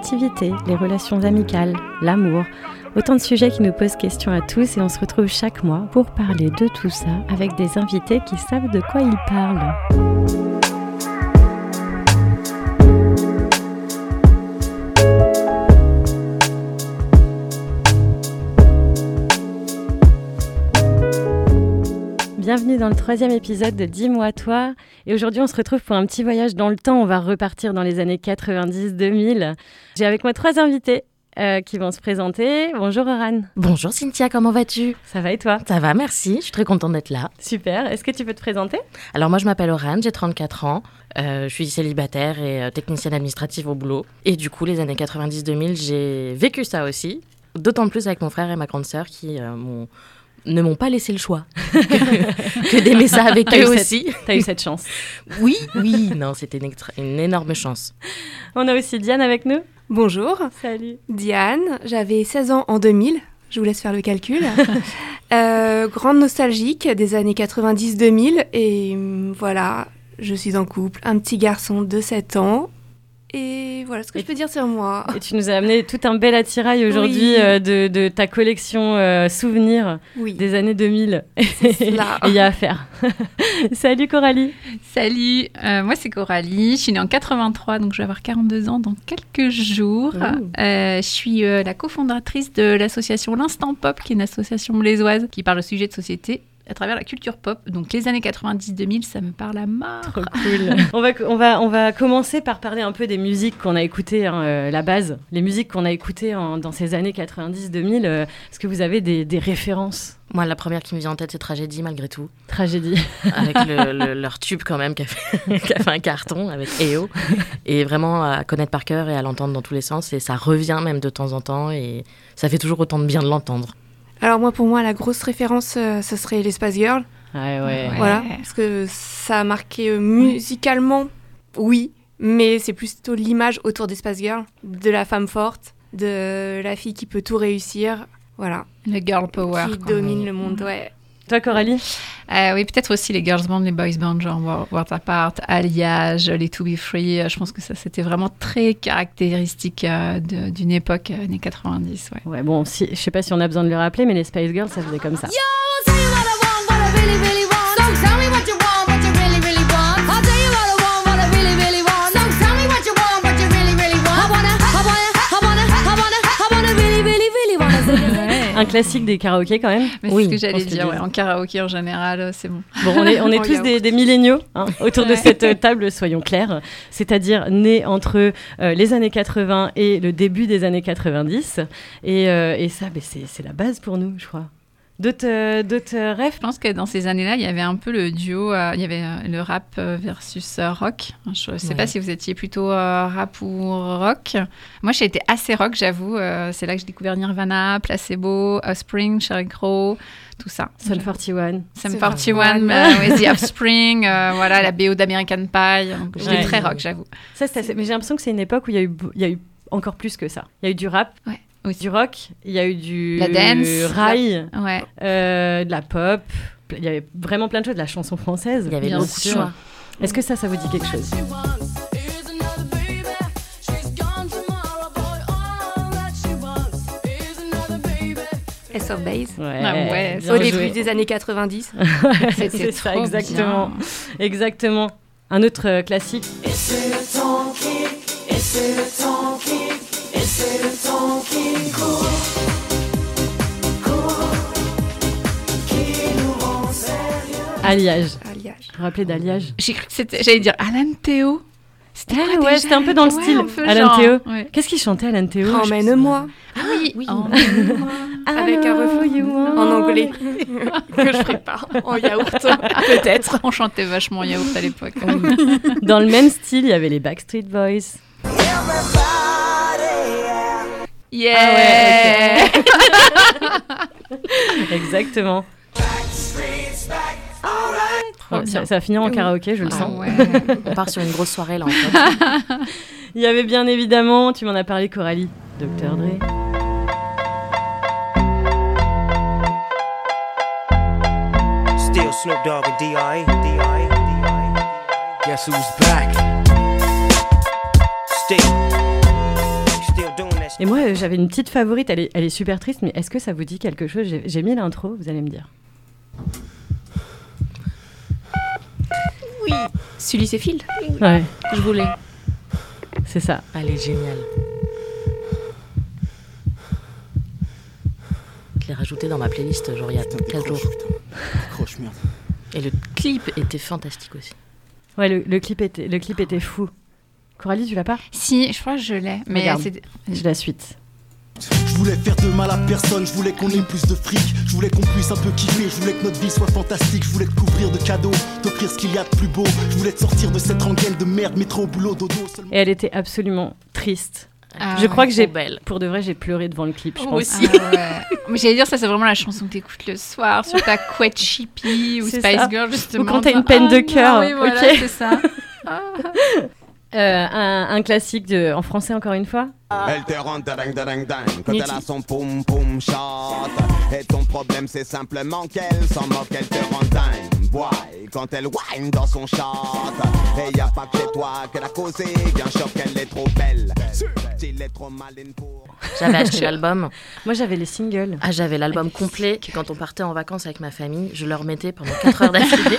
créativité, les relations amicales, l'amour. Autant de sujets qui nous posent question à tous et on se retrouve chaque mois pour parler de tout ça avec des invités qui savent de quoi ils parlent. Bienvenue dans le 3e épisode de Dis-moi toi. Et aujourd'hui, on se retrouve pour un petit voyage dans le temps. On va repartir dans les années 90-2000. J'ai avec moi 3 invités qui vont se présenter. Bonjour Oran. Bonjour Cynthia, comment vas-tu ? Ça va et toi ? Ça va, merci. Je suis très contente d'être là. Super. Est-ce que tu peux te présenter ? Alors moi, je m'appelle Oran, j'ai 34 ans. Je suis célibataire et technicienne administrative au boulot. Et du coup, les années 90-2000, j'ai vécu ça aussi. D'autant plus avec mon frère et ma grande sœur qui ne m'ont pas laissé le choix que d'aimer ça avec eux aussi. T'as eu cette chance. Oui, non, c'était une énorme chance. On a aussi Diane avec nous. Bonjour. Salut. Diane, j'avais 16 ans en 2000, je vous laisse faire le calcul. Grande nostalgique des années 90-2000 et voilà, je suis en couple, un petit garçon de 7 ans. Et voilà ce que je peux dire sur moi. Et tu nous as amené tout un bel attirail aujourd'hui de ta collection souvenirs des années 2000. C'est cela. Et il y a à faire. Salut Coralie. Salut, moi c'est Coralie, je suis née en 83, donc je vais avoir 42 ans dans quelques jours. Je suis la cofondatrice de l'association L'Instant Pop, qui est une association blésoise qui parle au sujet de société à travers la culture pop. Donc les années 90-2000, ça me parle à mort. Trop cool. on va commencer par parler un peu des musiques qu'on a écoutées, la base. Les musiques qu'on a écoutées dans ces années 90-2000. Est-ce que vous avez des références ? Moi, la première qui me vient en tête, c'est Tragédie, malgré tout. Tragédie. Avec leur tube, quand même, qui a fait un carton avec EO. Et vraiment à connaître par cœur et à l'entendre dans tous les sens. Et ça revient même de temps en temps. Et ça fait toujours autant de bien de l'entendre. Alors pour moi, la grosse référence, ce serait les Spice Girls. Ouais. Voilà, parce que ça a marqué musicalement, oui, mais c'est plutôt l'image autour des Spice Girls, de la femme forte, de la fille qui peut tout réussir, voilà. Le girl power. Qui domine le monde, ouais. Toi, Coralie ? Oui, peut-être aussi les girls bands, les boys bands, genre Worlds Apart, Alliage, les To Be Free. Je pense que ça, c'était vraiment très caractéristique d'une époque, années 90. Ouais, bon, je sais pas si on a besoin de le rappeler, mais les Spice Girls, ça faisait comme ça. Yo, tell you what I want, what I really, really want. So tell me what you want, what you really, really want. I'll tell you what I want, what I really, really want. So tell me what you want, what you really, really want. I wanna really, really, really wanna. Un classique des karaokés quand même. Mais c'est ce que j'allais dire, en karaoké en général, c'est bon. Bon, on est tous des milléniaux autour de cette table, soyons clairs, c'est-à-dire nés entre les années 80 et le début des années 90. Et ça, c'est la base pour nous, je crois. D'autres rêves ? Je pense que dans ces années-là, il y avait un peu le duo, il y avait le rap versus rock. Je ne sais pas si vous étiez plutôt rap ou rock. Moi, j'ai été assez rock, j'avoue. C'est là que j'ai découvert Nirvana, Placebo, Offspring, Sheryl Crow, tout ça. Sum 41. Sum 41, The Offspring, voilà, la BO d'American Pie. J'étais très rock, j'avoue. Ça, mais j'ai l'impression que c'est une époque où il y a eu encore plus que ça. Il y a eu du rap. Ouais. Du rock, il y a eu la dance, rail, de la pop, il y avait vraiment plein de choses, de la chanson française. Il y avait beaucoup de choix. Est-ce que ça vous dit quelque chose ? Ace of Base. Ouais, au début des années 90. C'est ça, exactement. Un autre classique. Et c'est le temps qui court, qui nous rend sérieux. Alliage. Vous vous rappelez d'Alliage ? J'ai cru que j'allais dire Alan Théo. C'était un peu dans le style. Alan Théo. Ouais. Qu'est-ce qu'il chantait, Alan Théo ? Emmène-moi. Ah oui. Emmène-moi. Avec un refrain en anglais que je ferai pas en yaourt, peut-être. On chantait vachement yaourt à l'époque. Dans le même style, il y avait les Backstreet Boys. Yeah. Ah ouais, okay. Exactement. Bon, ça va finir en karaoké, je le sens. Ouais. On part sur une grosse soirée là en fait. Il y avait bien évidemment, tu m'en as parlé Coralie, Dr. Dre. Still Snoop Dogg and D.I. Guess who's back? Still Et moi, j'avais une petite favorite, elle est super triste, mais est-ce que ça vous dit quelque chose ? J'ai mis l'intro, vous allez me dire. Oui. Sully et Phil. Ouais, Je voulais. c'est ça. Elle est géniale. Je l'ai rajoutée dans ma playlist genre il y a 4 jours. Accroche, merde. Et le clip était fantastique aussi. Ouais, le clip était fou. Coralie, tu l'as pas ? Si, je crois que je l'ai. Mais Regarde. c'est... J'ai la suite. Je voulais faire de mal à personne, je voulais qu'on ait plus de fric, je voulais qu'on puisse un peu kiffer, je voulais que notre vie soit fantastique, je voulais te couvrir de cadeaux, t'offrir ce qu'il y a de plus beau, je voulais te sortir de cette rengaine de merde, métro, boulot, dodo. Seulement... Et elle était absolument triste. Ah, Je crois que j'ai, trop belle. pour de vrai, j'ai pleuré devant le clip, je Moi pense. aussi. Ah ouais. Mais j'allais dire, ça c'est vraiment la chanson que t'écoutes le soir sur ta couette chippy ou C'est Spice ça. Girl justement. Ou quand t'as une peine de cœur, Oui, voilà, ok. c'est ça. Un classique en français, encore une fois. Elle te rend dingue, dingue, dingue quand Nitty. elle a son poum poum shot. Et ton problème c'est simplement qu'elle s'en moque, elle te rend dingue. Boy, quand elle whine dans son shot. Et y a pas que chez toi qu'elle a causé qu'un choc, elle est trop belle. Il est trop maline pour... J'avais acheté l'album. Moi, j'avais les singles. Ah, j'avais l'album complet. Et quand on partait en vacances avec ma famille, je le remettais pendant 4 heures d'affilée.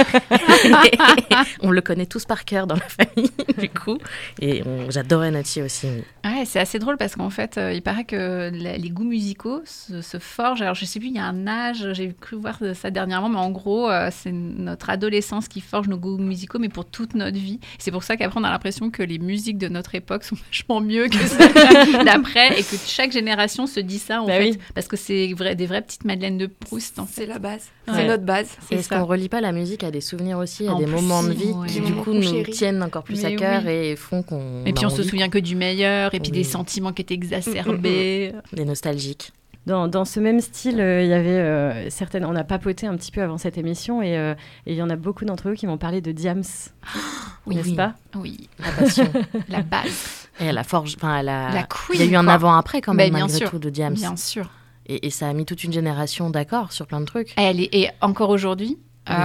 On le connaît tous par cœur dans la famille, du coup. Et j'adorais Nutty aussi. Ouais, c'est assez drôle parce qu'en fait, il paraît que les goûts musicaux se forgent. Alors, je sais plus, il y a un âge, j'ai cru voir ça dernièrement, mais en gros, c'est notre adolescence qui forge nos goûts musicaux, mais pour toute notre vie. C'est pour ça qu'après, on a l'impression que les musiques de notre époque sont vachement mieux que celles d'après et que chaque génération se dit ça, en Bah fait. oui. Parce que c'est des vraies petites Madeleines de Proust, en fait. C'est la base. Ouais. C'est notre base. Et est-ce qu'on relie pas la musique à des souvenirs aussi, à En des plus, moments de vie ouais. qui, Des du moments coup, qu'on nous chérit. tiennent encore plus à Mais cœur oui. et font qu'on. Et puis, a on se envie, souvient que du meilleur, et puis Oui. des sentiments qui étaient exacerbés. des nostalgiques. Dans ce même style, il y avait certaines... On a papoté un petit peu avant cette émission et il y en a beaucoup d'entre eux qui m'ont parlé de Diams, Oui, n'est-ce oui. pas ? Oui, La passion. la base. Et elle a forge. Enfin, elle a. La Il y a eu un quoi. avant-après quand même, Bah, bien malgré sûr. tout, de Diams. Bien sûr. Et ça a mis toute une génération d'accord sur plein de trucs. Et encore aujourd'hui,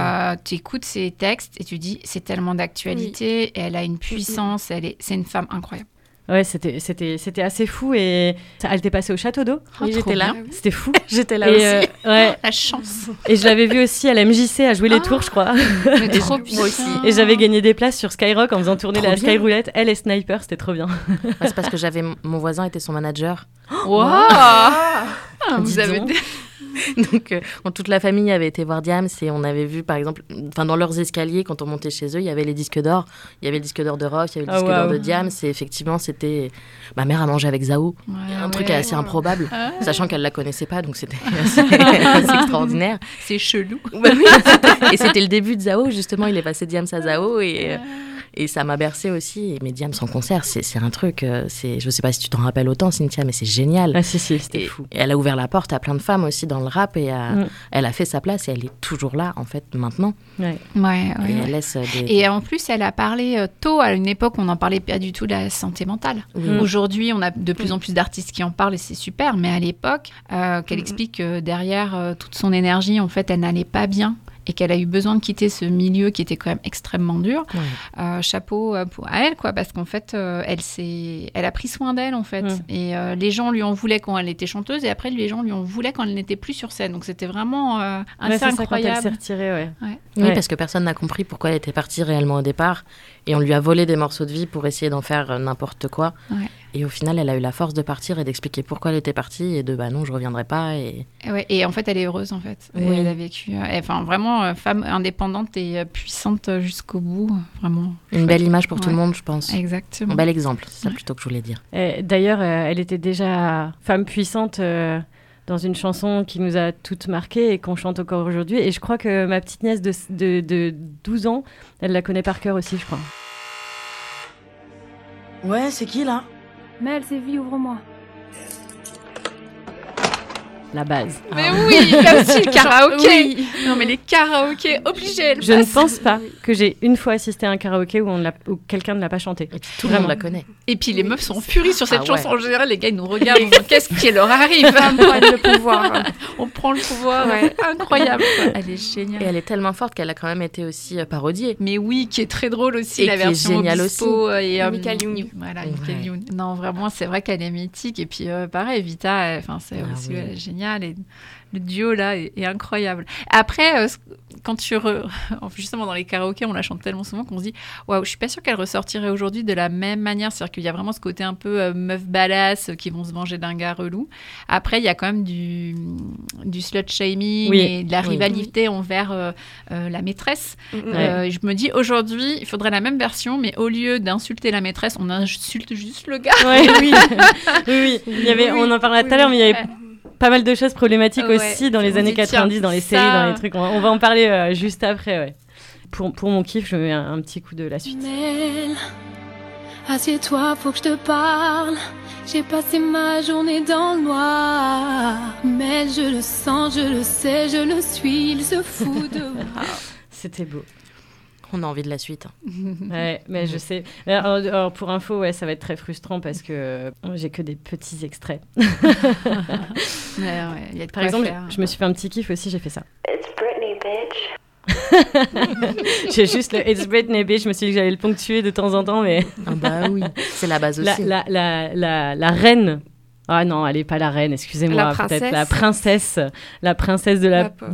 tu écoutes ses textes et tu dis c'est tellement d'actualité, et elle a une puissance, c'est une femme incroyable. Ouais, c'était assez fou et elle était passée au château d'eau. Oui, trop j'étais là. bien. C'était fou. J'étais là Et, aussi. ouais. La chance. Et je l'avais vue aussi à la MJC à jouer les tours, je crois. Mais trop bien. aussi. Et j'avais gagné des places sur Skyrock en faisant tourner Trop la bien. Sky Roulette. Elle est sniper, c'était trop bien. Ouais, c'est parce que mon voisin était son manager. Wow. Vous Dis avez donc. Donc, toute la famille avait été voir Diams et on avait vu, par exemple, dans leurs escaliers, quand on montait chez eux, il y avait les disques d'or. Il y avait le disque d'or de Rof, il y avait le Ah, disque d'or waouh. de Diams. Et effectivement, c'était... Ma mère a mangé avec Zao. Un truc assez improbable, sachant qu'elle la connaissait pas, donc c'était assez extraordinaire. C'est chelou. Et c'était le début de Zao, justement. Il est passé Diams à Zao et ça m'a bercé aussi. Mais Diams en concert, c'est un truc... je sais pas si tu t'en rappelles autant, Cynthia, mais c'est génial. Ah si, c'était Et, fou. et elle a ouvert la porte à plein de femmes aussi dans le rap et Mm. elle a fait sa place et elle est toujours là en fait maintenant. Ouais. Ouais, Et elle laisse des... Et en plus, elle a parlé tôt, à une époque où on n'en parlait pas du tout de la santé mentale. Oui. Aujourd'hui, on a de plus en plus d'artistes qui en parlent et c'est super, mais à l'époque, qu'elle explique que derrière toute son énergie, en fait, elle n'allait pas bien et qu'elle a eu besoin de quitter ce milieu qui était quand même extrêmement dur. Ouais. Chapeau à elle, quoi, parce qu'en fait, elle a pris soin d'elle, en fait. Mm. Et les gens lui en voulaient quand elle était chanteuse et après, les gens lui en voulaient quand elle n'était plus sur scène. Donc, c'était vraiment Ouais, assez c'est ça, quand incroyable. elle s'est retirée, ouais. Oui, Ouais. parce que personne n'a compris pourquoi elle était partie réellement au départ et on lui a volé des morceaux de vie pour essayer d'en faire n'importe quoi. Ouais. Et au final, elle a eu la force de partir et d'expliquer pourquoi elle était partie et de bah non, je reviendrai pas. Et en fait, elle est heureuse, en fait. Et Oui. elle a vécu... enfin, vraiment, femme indépendante et puissante jusqu'au bout. Vraiment. Une belle image pour tout Ouais. le monde, je pense. Exactement. Un bel exemple, c'est ça Ouais. plutôt que je voulais dire. Et d'ailleurs, elle était déjà femme puissante dans une chanson qui nous a toutes marquées et qu'on chante encore aujourd'hui. Et je crois que ma petite nièce de 12 ans, elle la connaît par cœur aussi, je crois. Ouais, c'est qui là? Mel, c'est vie, ouvre-moi. la base. Mais oui, là aussi le karaoké. Non mais les karaokés obligés. Je ne pense pas que j'ai une fois assisté à un karaoké où quelqu'un ne l'a pas chanté. Et puis tout le monde la connaît. Et puis les meufs sont en furie sur cette Ah chanson. ouais. En général, les gars ils nous regardent. Ils disent, qu'est-ce qui leur arrive? On prend le pouvoir. On prend le pouvoir. Ouais. Incroyable. Quoi. Elle est géniale. Et elle est tellement forte qu'elle a quand même été aussi parodiée. Mais oui, qui est très drôle aussi, Et la qui est version géniale Obispo et Michael Youn. Voilà, Ouais. Michael Youn. Non, vraiment, c'est vrai qu'elle est mythique. Et puis, pareil, Vita, c'est aussi oui. elle est géniale. Et le duo, là, est incroyable. Après, quand justement, dans les karaokés, on la chante tellement souvent qu'on se dit « Waouh, je suis pas sûre qu'elle ressortirait aujourd'hui de la même manière. » C'est-à-dire qu'il y a vraiment ce côté un peu meuf badass qui vont se venger d'un gars relou. Après, il y a quand même du slut-shaming et de la rivalité envers la maîtresse. Je me dis, aujourd'hui, il faudrait la même version, mais au lieu d'insulter la maîtresse, on insulte juste le gars. Ouais, oui. On en parlait tout à l'heure, mais il y avait pas mal de choses problématiques aussi dans les années 90, dans les séries, dans les trucs. On va en parler juste après, ouais. Pour mon kiff, je mets un petit coup de la suite. Mel, assieds-toi, faut que je te parle. J'ai passé ma journée dans le noir. Mel, je le sens, je le sais, je le suis, il se fout de moi. C'était beau. On a envie de la suite. Ouais, mais je sais. Alors, pour info, ouais, ça va être très frustrant parce que j'ai que des petits extraits. Par exemple, je me suis fait un petit kiff aussi, j'ai fait ça. It's Britney, bitch. J'ai juste le It's Britney, bitch. Je me suis dit que j'allais le ponctuer de temps en temps, mais. Ah bah oui, c'est la base aussi. La reine. Ah non, elle est pas la reine, excusez-moi, peut-être la princesse de la pop.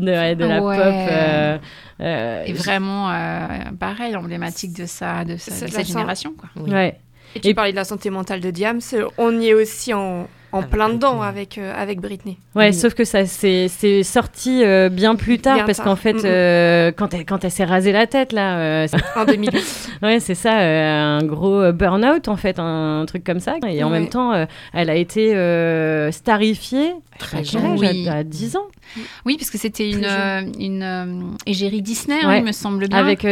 Et vraiment, pareil, emblématique de cette génération, quoi. Oui. Ouais. Et tu parlais de la santé mentale de Diams, on y est aussi en plein dedans avec Britney. Ouais, sauf que ça c'est sorti bien plus tard, parce qu'en fait, quand elle s'est rasée la tête, là... en 2008. Ouais, c'est ça, un gros burn-out, en fait, un truc comme ça. Et en même temps, elle a été starifiée Très à quel jeune, âge à 10 ans. Oui, parce que c'était une égérie Disney, il me semble bien. Avec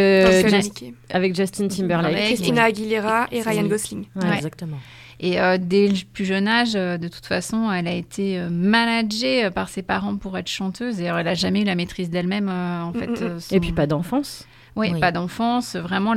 Justin Timberlake. Christina Aguilera et Ryan Gosling. Ouais. Exactement. Et dès le plus jeune âge, de toute façon, elle a été managée par ses parents pour être chanteuse. Et elle n'a jamais eu la maîtrise d'elle-même, en fait. Et puis pas d'enfance. Oui, pas d'enfance. Vraiment,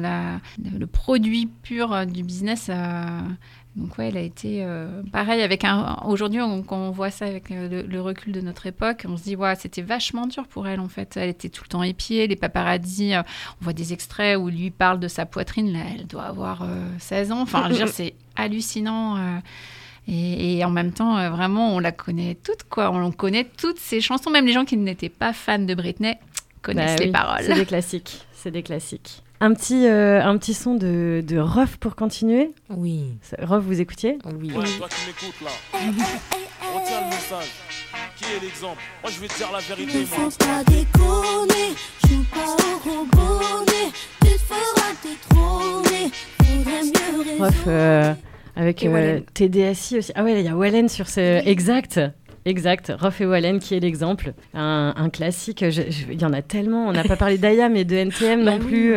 le produit pur du business. Donc, ouais, elle a été pareil. Aujourd'hui, quand on voit ça avec le recul de notre époque, on se dit, ouais, c'était vachement dur pour elle, en fait. Elle était tout le temps épiée. Les paparazzis, on voit des extraits où lui parle de sa poitrine. Là, elle doit avoir 16 ans. Enfin, je veux dire, c'est hallucinant. Et en même temps, vraiment, on la connaît toute, quoi. On connaît toutes ses chansons. Même les gens qui n'étaient pas fans de Britney connaissent les paroles. C'est des classiques. Un petit son de Ruff pour continuer. Oui. Ruff, vous écoutiez? Oui. Ouais, toi qui m'écoutes là. Retiens le message. Qui est l'exemple? Moi je vais te dire la vérité. Ne faut pas déconner, joue pas au robonnet, tu te feras détrôner, faudrait mieux raisonner. Ruff avec TDSI aussi. Ah ouais, il y a Wallen sur ce... Exact, Ruff et Wallen qui est l'exemple, un classique. Il y en a tellement. On n'a pas parlé d'Aya mais de NTM non plus.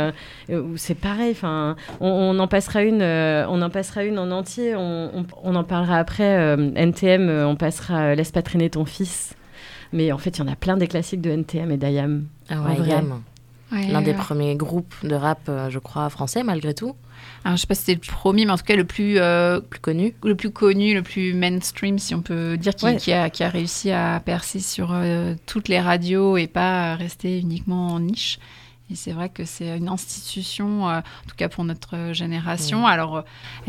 Où c'est pareil. Enfin, on en passera une. On en passera une en entier. On en parlera après. NTM, on passera Laisse pas traîner ton fils. Mais en fait, il y en a plein des classiques de NTM et d'Ayam. Ah ouais, Ayam. L'un des premiers groupes de rap, je crois, français malgré tout. Alors, je ne sais pas si c'était le premier, mais en tout cas le plus connu, le plus mainstream, si on peut dire, qui a réussi à percer sur toutes les radios et pas rester uniquement en niche. Et c'est vrai que c'est une institution, en tout cas pour notre génération. Ouais. Alors,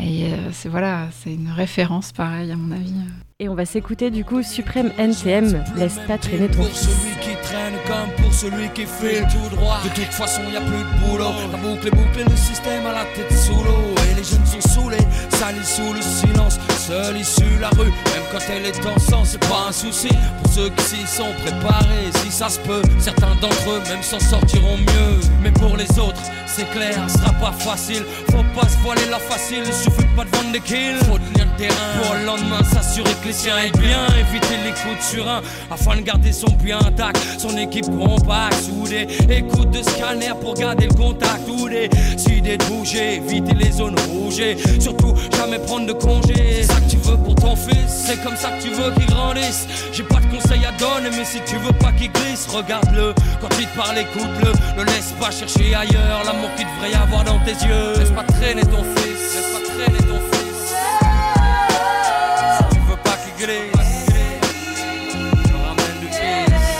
c'est une référence, pareil, à mon avis. Et on va s'écouter du coup Suprême NTM, Laisse pas traîner ton fils. Pour celui qui traîne comme pour celui qui file tout droit. De toute façon, y a plus de boulot. La boucle est bouclée, le système à la tête sous l'eau. Et les jeunes sont saoulés, salis sous le silence. Seule issue la rue, même quand elle est en sang, c'est pas un souci. Pour ceux qui s'y sont préparés, si ça se peut, certains d'entre eux même s'en sortiront mieux. Mais pour les autres, c'est clair, ce sera pas facile. Faut pas se voiler la facile, il suffit pas de vendre des kills. Faut tenir le terrain pour le lendemain s'assurer que les siens aillent bien. Éviter les coups de surin afin de garder son pied intact. Son équipe compacte, soudée. Écoute de scanner pour garder le contact. Ou décider de bouger, éviter les zones rouges. Surtout jamais prendre de congé. C'est ça que tu veux pour ton fils, c'est comme ça que tu veux qu'il grandisse. J'ai pas de conseils à donner, mais si tu veux pas qu'il glisse, regarde-le. Quand il te parle, écoute-le. Ne laisse pas chercher ailleurs l'amour qu'il devrait y avoir dans tes yeux. Laisse pas traîner ton fils, laisse pas traîner ton fils. Si tu veux pas qu'il glisse, ramène du fils.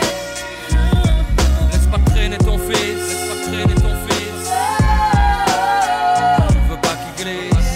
Laisse pas traîner ton fils, laisse pas traîner ton fils. Si tu veux pas qu'il glisse.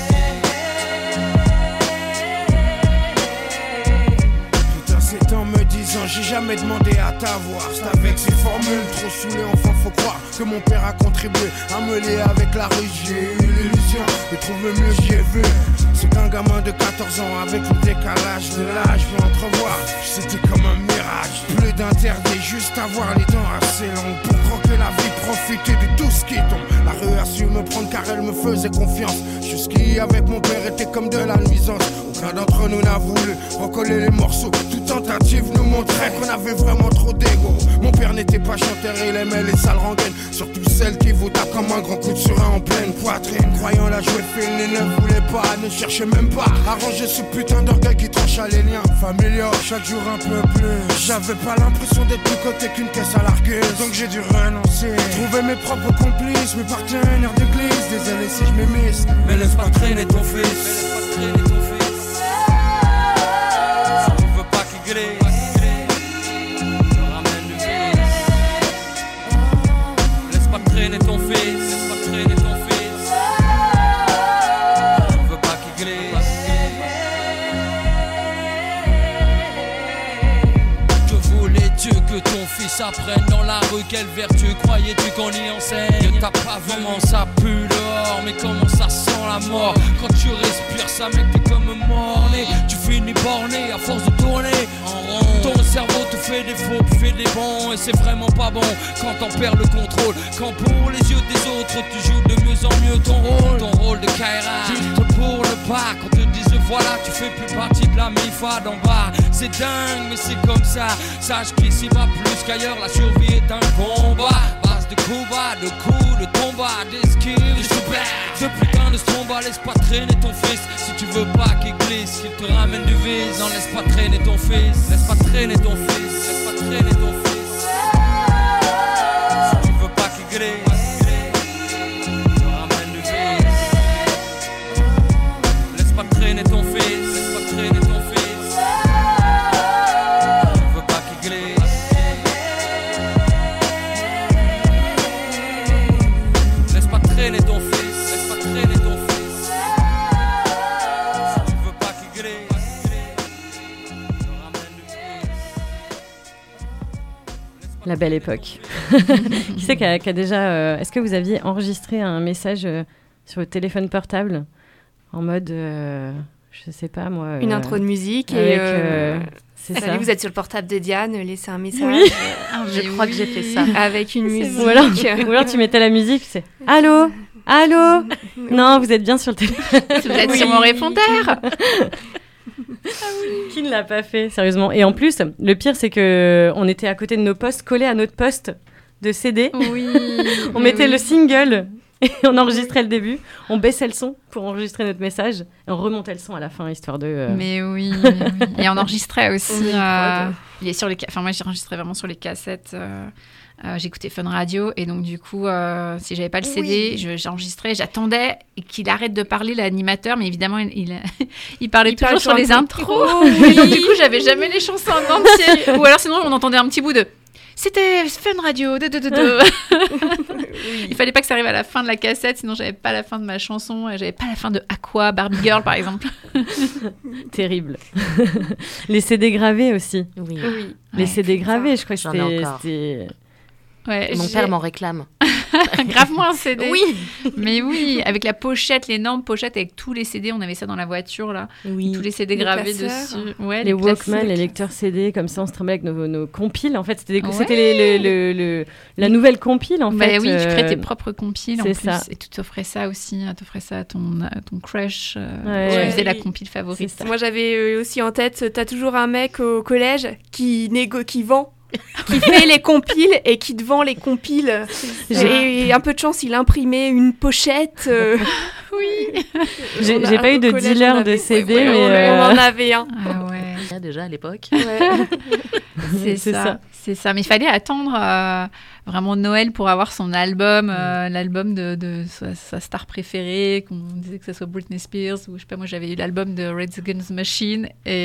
Tout un 7 ans me disant j'ai jamais demandé à t'avoir. C'est avec ces formules trop saoulées, enfin faut croire que mon père a contribué à me lier avec la rue. J'ai eu l'illusion de trouver mieux, j'y ai vu. C'est qu'un gamin de 14 ans avec le décalage de l'âge peut entrevoir. C'était comme un mirage, plus d'interdit, juste avoir les dents assez longues pour croquer la vie, profiter de tout ce qui tombe. La rue a su me prendre car elle me faisait confiance. Jusqu'ici avec mon père était comme de la nuisance. Aucun d'entre nous n'a voulu recoller les morceaux. Toute tentative nous montrait qu'on avait vraiment trop d'ego. Mon père n'était pas chanteur, il aimait les sales rengaines, surtout celles qui vous tapent comme un grand coup de surin en pleine poitrine. Croyant la jouer fine, il ne voulait pas, ne cherchait même pas à ranger ce putain d'orgueil qui trancha les liens familiaux. Chaque jour un peu plus, j'avais pas l'impression d'être plus côté qu'une caisse à largueuse. Donc j'ai dû renoncer, trouver mes propres complices, mes partenaires d'église. Désolé si je m'émisse, mais laisse pas traîner ton fils, laisse pas traîner ton fils. Si tu veux pas qu'il glisse, ramène du fils. Laisse pas traîner ton fils, laisse pas traîner ton fils. Si tu veux pas qu'il glisse. Que voulais-tu que ton fils apprenne dans la rue? Quelle vertu croyais-tu qu'on y enseigne? T'as pas vraiment, ça pue dehors, mais comment ça sent la mort? Quand tu respires ça, mec, t'es comme mort-né. Tu finis borné à force de tourner en rond. Ton cerveau te fait des faux, puis fait des bons. Et c'est vraiment pas bon quand t'en perds le contrôle. Quand pour les yeux des autres tu joues de mieux en mieux ton rôle de Kaira. Juste pour le pas, quand te disent voilà, tu fais plus partie de la MIFA d'en bas. C'est dingue, mais c'est comme ça. Sache qu'ici va plus qu'ailleurs, la survie est un combat. Base de coups bas, de coups, de tombats, d'esquives, de ce putain de stromba. Laisse pas traîner ton fils si tu veux pas qu'il glisse, qu'il te ramène du vice. Non, laisse pas traîner ton fils, laisse pas traîner ton fils, laisse pas traîner ton fils. Si tu veux pas qu'il glisse, ramène du vice. Laisse pas traîner ton fils, laisse pas traîner ton fils. Si tu veux pas qu'il glisse. Laisse pas traîner ton fils, laisse pas traîner ton fils. Si tu veux pas qu'il glisse, ramène du fils. La belle époque. Qui c'est qui a déjà... Est-ce que vous aviez enregistré un message sur le téléphone portable en mode... je sais pas moi... Une intro de musique avec, et... c'est salut, ça. vous êtes sur le portable de Diane, laissez un message. Oui. Je crois que j'ai fait ça. Avec une musique. Ou alors tu mettais la musique, c'est « Allô ? Allô ?» Non, vous êtes bien sur le téléphone. Vous êtes sur mon répondeur. Qui ne l'a pas fait, sérieusement. Et en plus, le pire, c'est qu'on était à côté de nos postes, collés à notre poste de CD. Oui. On mettait le single et on enregistrait le début. On baissait le son pour enregistrer notre message. Et on remontait le son à la fin, histoire de... Mais oui. Et on enregistrait aussi... il est sur les... Enfin, moi, j'enregistrais vraiment sur les cassettes... j'écoutais Fun Radio et donc du coup si j'avais pas le CD j'enregistrais, j'attendais qu'il arrête de parler l'animateur, mais évidemment il parlait toujours sur les intros. Et donc du coup j'avais jamais les chansons en entier, ou alors sinon on entendait un petit bout de c'était Fun Radio Il fallait pas que ça arrive à la fin de la cassette, sinon j'avais pas la fin de ma chanson, j'avais pas la fin de Aqua, Barbie Girl par exemple. Terrible. Les CD gravés aussi. Oui. Les CD gravés, je crois que J'en ai encore. c'était... Ouais, Mon père m'en réclame. Gravement un CD. Oui. Mais oui, avec la pochette, l'énorme pochette avec tous les CD. On avait ça dans la voiture, là. Oui. Tous les CD Les gravés classeurs. dessus. Ouais, Les Walkman, classiques. les lecteurs CD, comme ça on se trimballait avec nos compiles. En fait, c'était Ouais. c'était la nouvelle compile en Bah fait. oui, tu crées tes propres compiles en c'est plus. ça. Et tu t'offrais ça aussi. T'offrais ça à ton crush. Ouais. Tu faisais la Oui. compile favorite. C'est ça. Moi, j'avais aussi en tête, t'as toujours un mec au collège qui vend, qui fait les compiles et qui te vend les compiles. J'ai un peu de chance, il imprimait une pochette. Oui. J'ai On a- pas eu de au collège, dealer on de avait- CD, ouais, mais on en avait un. Ah ouais. Déjà à l'époque. Ouais. C'est ça. C'est ça. Mais il fallait attendre vraiment Noël pour avoir son album, l'album de sa star préférée, qu'on disait que ce soit Britney Spears ou je sais pas, moi j'avais eu l'album de Rage Against the Machine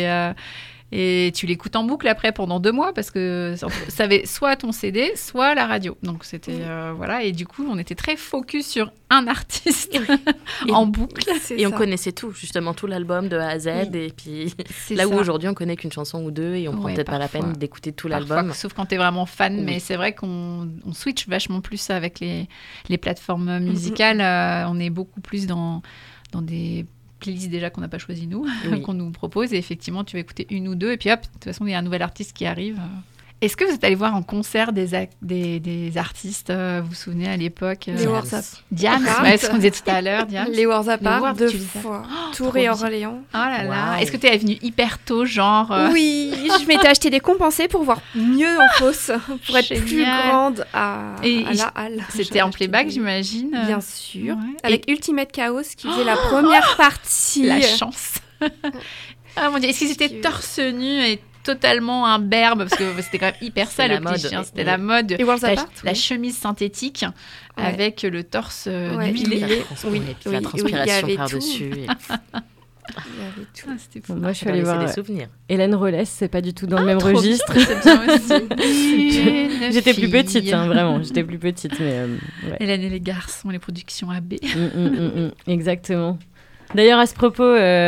et tu l'écoutes en boucle après pendant 2 mois parce que ça avait soit ton CD, soit la radio. Donc c'était voilà, et du coup on était très focus sur un artiste en boucle. Et on connaissait tout, justement tout l'album de A à Z. Et puis là où aujourd'hui on connaît qu'une chanson ou deux et on prend peut-être pas la peine d'écouter tout l'album. Sauf quand t'es vraiment fan, mais c'est vrai qu'on switch vachement plus avec les plateformes musicales. On est beaucoup plus dans des playlists déjà qu'on n'a pas choisi nous, qu'on nous propose. Et effectivement, tu vas écouter une ou deux et puis hop, de toute façon, il y a un nouvel artiste qui arrive. Est-ce que vous êtes allé voir en concert des artistes, vous vous souvenez à l'époque Les Wars Apart. Diams, ouais, ce qu'on disait tout à l'heure, Diams. Les Wars Apart, 2 tu les as- fois. Oh, Tours trop et bien. Orléans. Oh là là. Wow. Est-ce que tu es venu hyper tôt, genre Oui, je m'étais acheté des compensés pour voir mieux en fosse, pour être plus Génial. grande à la halle. C'était en playback, j'imagine. Bien sûr. Ouais. Avec Ultimate Chaos qui faisait la première partie. La chance. Ah mon Dieu, est-ce qu'ils étaient torse nu et totalement imberbes parce que c'était quand même hyper C'était sale la le petit mode. chien, c'était la mode. Et Worlds La, Apart, la oui. chemise synthétique Ouais. avec le torse Ouais, huilé. huilé. Oui, Oui, la oui, transpiration il y avait par-dessus. tout. Il y avait tout. Ah, c'était fou. Bon, moi je suis Ça allée laissait voir des souvenirs. Hélène Rollès, c'est pas du tout dans le même Trop bien, registre. c'est bien aussi. Une J'étais plus fille. petite, hein, vraiment, j'étais plus petite, mais ouais. Hélène et les garçons, les productions AB. Exactement. D'ailleurs, à ce propos,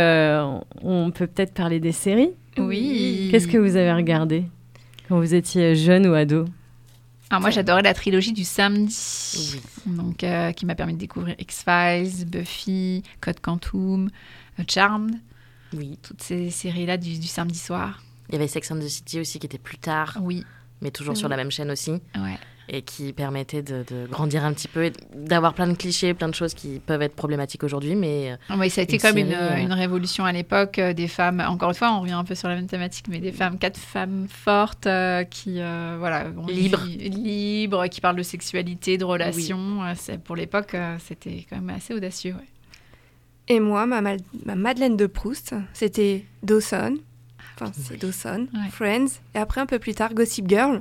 on peut peut-être parler des séries. Oui. Qu'est-ce que vous avez regardé quand vous étiez jeune ou ado? Alors moi j'adorais la trilogie du samedi, donc qui m'a permis de découvrir X-Files, Buffy, Code Quantum, Charmed, toutes ces séries-là du samedi soir. Il y avait Sex and the City aussi qui était plus tard, mais toujours sur la même chaîne aussi. Ouais. Et qui permettait de grandir un petit peu et d'avoir plein de clichés, plein de choses qui peuvent être problématiques aujourd'hui, mais Oui, ça a été comme une révolution à l'époque, des femmes, encore une fois, on revient un peu sur la même thématique, mais des femmes, 4 femmes fortes qui, voilà, ont une vie libre, qui parlent de sexualité, de relations. Pour l'époque, c'était quand même assez audacieux. Ouais. Et moi, ma Madeleine de Proust, c'était Dawson. Enfin, c'est Dawson, Friends, et après, un peu plus tard, Gossip Girl.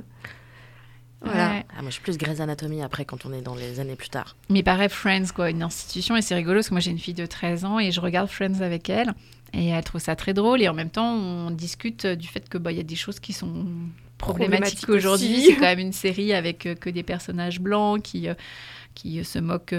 Voilà. Ouais. moi je suis plus Grey's Anatomy après quand on est dans les années plus tard. Mais pareil, Friends, quoi, une institution, et c'est rigolo parce que moi j'ai une fille de 13 ans et je regarde Friends avec elle et elle trouve ça très drôle et en même temps on discute du fait que y a des choses qui sont problématiques aujourd'hui. aussi. C'est quand même une série avec que des personnages blancs qui se moquent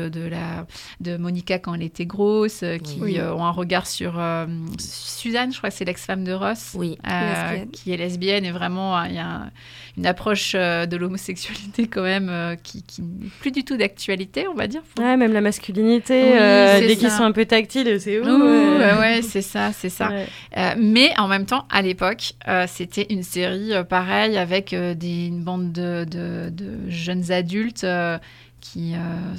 de Monica quand elle était grosse, qui ont un regard sur Suzanne, je crois que c'est l'ex-femme de Ross, qui est lesbienne, et vraiment il y a une approche de l'homosexualité quand même qui n'est plus du tout d'actualité, on va dire. Ouais, même la masculinité, Oui, dès qu'ils sont un peu tactiles, c'est où ouais, c'est ça. Ouais. Mais en même temps, à l'époque, c'était une série pareille avec une bande de jeunes adultes qui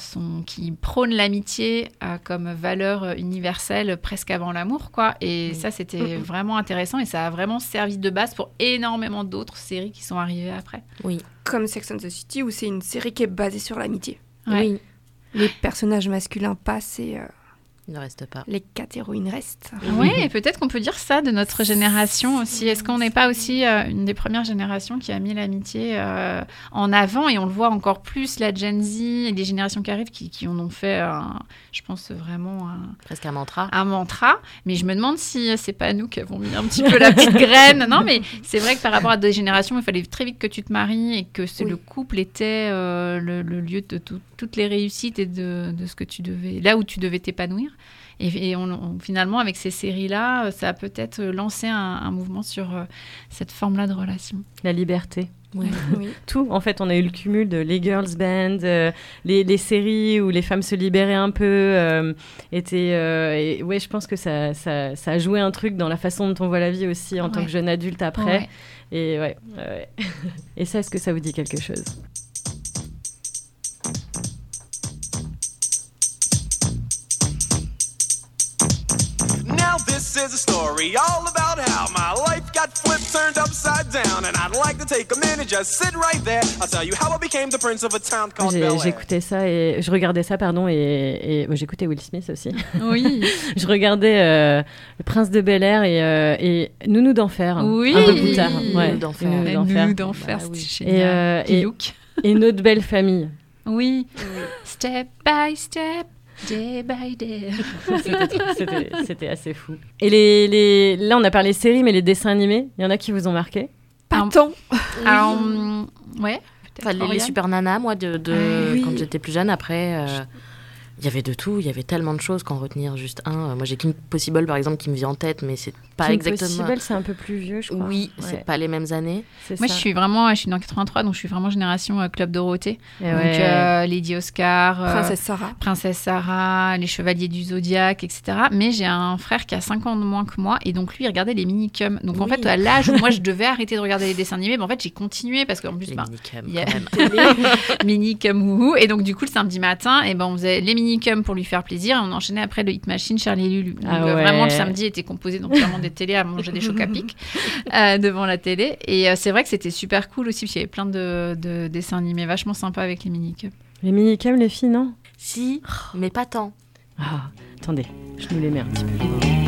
prônent l'amitié comme valeur universelle presque avant l'amour, quoi. Et ça, c'était vraiment intéressant et ça a vraiment servi de base pour énormément d'autres séries qui sont arrivées après. Oui. Comme Sex and the City, où c'est une série qui est basée sur l'amitié. Ouais. Oui. Les personnages masculins passent et Il ne reste pas. les 4 héroïnes restent. Oui, et peut-être qu'on peut dire ça de notre génération aussi. Est-ce qu'on n'est pas aussi une des premières générations qui a mis l'amitié en avant, et on le voit encore plus, la Gen Z et les générations qui arrivent qui en ont fait, je pense, vraiment presque un mantra. Un mantra. Mais je me demande si c'est pas nous qui avons mis un petit peu la petite graine. Non, mais c'est vrai que par rapport à des générations, il fallait très vite que tu te maries et que le couple était le lieu de toutes les réussites et de ce que tu devais, là où tu devais t'épanouir. Et finalement, avec ces séries-là, ça a peut-être lancé un mouvement sur cette forme-là de relation. La liberté. Oui. Tout, en fait, on a eu le cumul de les girls band, les séries où les femmes se libéraient un peu, et ouais, je pense que ça a joué un truc dans la façon dont on voit la vie aussi en tant que jeune adulte après. Et ouais. Et ça, est-ce que ça vous dit quelque chose? Now this is a story all about how my life got flipped, turned upside down, and I'd like to take a minute, just sit right there. I'll tell you how I became the prince of a town called Bel Air. J'écoutais ça et je regardais ça, et j'écoutais Will Smith aussi. Oui. Je regardais Le Prince de Bel Air et Nounou d'Enfer. Oui. Un peu plus tard. Nounou d'Enfer. Nounou d'Enfer, c'était génial. Et Notre Belle Famille. Oui. Step by step. Day by day. C'était assez fou. Et là, on a parlé séries, mais les dessins animés, il y en a qui vous ont marqué? Pas tant. Alors, ouais. Enfin, les Super Nana, moi, quand j'étais plus jeune, après, il y avait de tout. Il y avait tellement de choses qu'en retenir juste un. Moi, j'ai Kim Possible, par exemple, qui me vient en tête, mais c'est pas Kim exactement... Possible, c'est un peu plus vieux, je crois. Oui, c'est pas les mêmes années. Moi, je suis dans 83, donc je suis vraiment génération Club Dorothée. Et donc, Lady Oscar, Princesse Sarah, les Chevaliers du Zodiaque, etc. Mais j'ai un frère qui a 5 ans de moins que moi, et donc lui, il regardait les Minicums. Donc en fait, à l'âge où moi, je devais arrêter de regarder les dessins animés, en fait, j'ai continué, parce qu'en plus, il y a Minicum, et donc du coup, le samedi matin, on faisait les Minicums pour lui faire plaisir, et on enchaînait après le Hit Machine, Charlie et Lulu. Donc vraiment, le samedi était composé donc clairement des télés à manger des chocs à pic devant la télé. Et c'est vrai que c'était super cool aussi, parce qu'il y avait plein de dessins animés vachement sympas avec les Minicums. Les Minicums, les filles, non? Si, mais pas tant. Ah, attendez, je nous les mets un petit peu.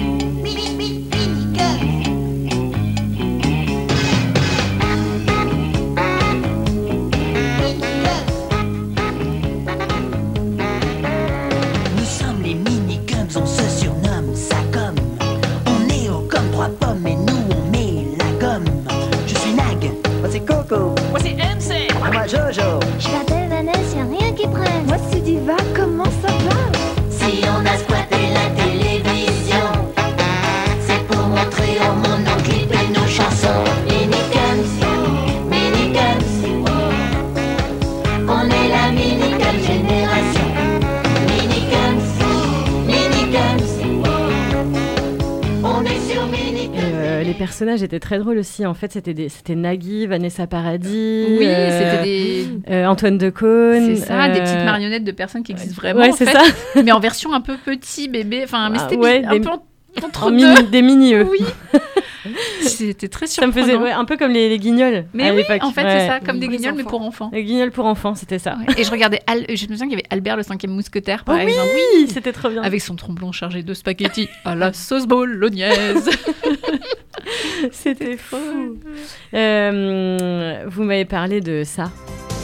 Nous sommes les Minicums, on se surnomme ça comme. On est haut comme 3 pommes et nous on met la gomme. Je suis Nag. Moi c'est Coco. Moi c'est MC. Moi Jojo. Je m'appelle Vanessa, y'a rien qui prenne. Moi c'est Diva, comment ça va? Si on a squatté la télévision, c'est pour montrer au monde nos clips et nos chansons. Minicums, Minicums, on est la Minicum génération. Minicums, Minicums, on est sur Minicums. Les personnages étaient très drôles aussi. En fait, c'était Nagui, Vanessa Paradis, Oui, c'était Antoine Decaune. C'est ça, des petites marionnettes de personnes qui existent vraiment. Ouais, c'est ça. Mais en version un peu petit, bébé. Enfin, mais c'était un peu entre des mini-eux. Oui. C'était très surprenant. Ça me faisait un peu comme les guignols. Mais à oui, l'époque. en fait, c'est ça, comme des guignols, mais pour enfants. Les guignols pour enfants, c'était ça. Ouais. Et je regardais, je me souviens qu'il y avait Albert le 5e mousquetaire, par exemple. Oui, c'était trop bien. Avec son tromblon chargé de spaghettis à la sauce bolognaise. C'était fou. Vous m'avez parlé de ça.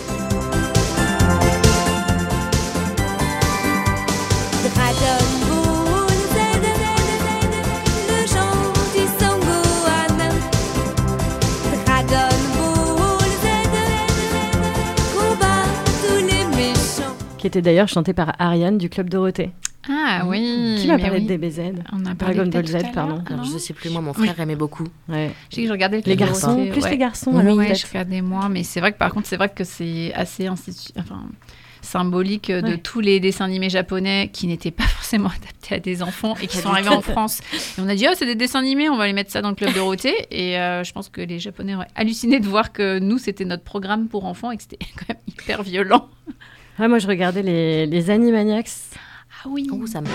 Qui était d'ailleurs chanté par Ariane du Club Dorothée. Ah oui. Qui m'a parlé de DBZ? On a parlé Dragon Ball Z, pardon. Alors, je sais plus, moi, mon frère aimait beaucoup. Ouais. Je sais que je regardais les garçons, plus les garçons. Alors, ouais, je regardais moins, mais c'est vrai que par contre, c'est vrai que c'est assez symbolique de tous les dessins animés japonais qui n'étaient pas forcément adaptés à des enfants et qui sont arrivés en France. Et on a dit, c'est des dessins animés, on va les mettre ça dans le Club Dorothée. Et je pense que les Japonais auraient halluciné de voir que nous, c'était notre programme pour enfants et que c'était quand même hyper violent. Ouais, moi, je regardais les Animaniacs. Ah oui. Oh, ça me